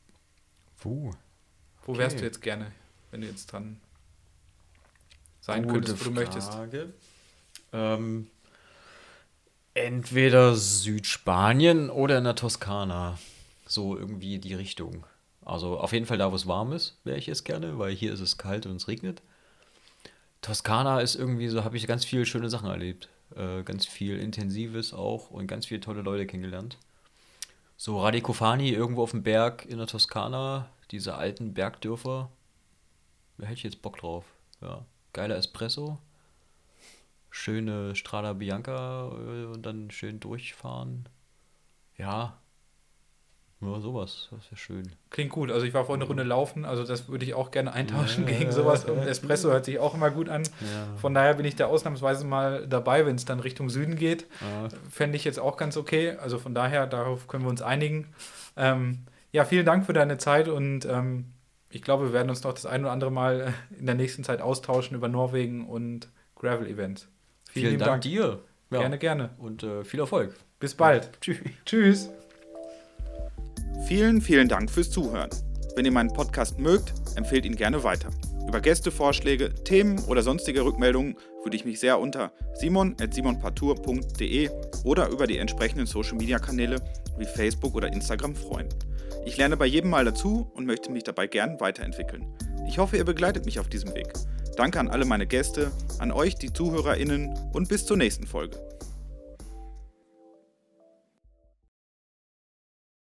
S1: wo wärst du
S2: Okay.
S1: jetzt gerne, wenn du jetzt dran sein
S2: Gute
S1: könntest, wo du möchtest?
S2: Frage. Ähm, Entweder Südspanien oder in der Toskana. So irgendwie die Richtung. Also auf jeden Fall da, wo es warm ist, wäre ich jetzt gerne, weil hier ist es kalt und es regnet. Toskana ist irgendwie so, habe ich ganz viele schöne Sachen erlebt. Ganz viel Intensives auch und ganz viele tolle Leute kennengelernt. So Radicofani irgendwo auf dem Berg in der Toskana, diese alten Bergdörfer. Da hätte ich jetzt Bock drauf. Ja. Geiler Espresso, schöne Strada Bianca und dann schön durchfahren. Ja, nur sowas. Das wäre schön.
S1: Klingt gut. Also ich war vorhin eine Runde laufen, also das würde ich auch gerne eintauschen gegen
S2: Ja,
S1: sowas. Und Espresso hört sich auch immer gut an.
S2: ja.
S1: Von daher bin ich da ausnahmsweise mal dabei, wenn es dann Richtung Süden geht.
S2: Ah,
S1: Fände ich jetzt auch ganz okay. Also von daher, darauf können wir uns einigen. Ja, vielen Dank für deine Zeit und ich glaube, wir werden uns noch das ein oder andere Mal in der nächsten Zeit austauschen über Norwegen und Gravel-Events.
S2: vielen
S1: lieben
S2: Dank dir. Ja.
S1: Gerne, gerne.
S2: Und viel Erfolg.
S1: Bis bald.
S2: Tschüss.
S1: Tschüss. Vielen, vielen Dank fürs Zuhören. Wenn ihr meinen Podcast mögt, empfehlt ihn gerne weiter. Über Gästevorschläge, Themen oder sonstige Rückmeldungen würde ich mich sehr unter simon@simonpartour.de oder über die entsprechenden Social-Media-Kanäle wie Facebook oder Instagram freuen. Ich lerne bei jedem Mal dazu und möchte mich dabei gern weiterentwickeln. Ich hoffe, ihr begleitet mich auf diesem Weg. Danke an alle meine Gäste, an euch, die ZuhörerInnen und bis zur nächsten Folge.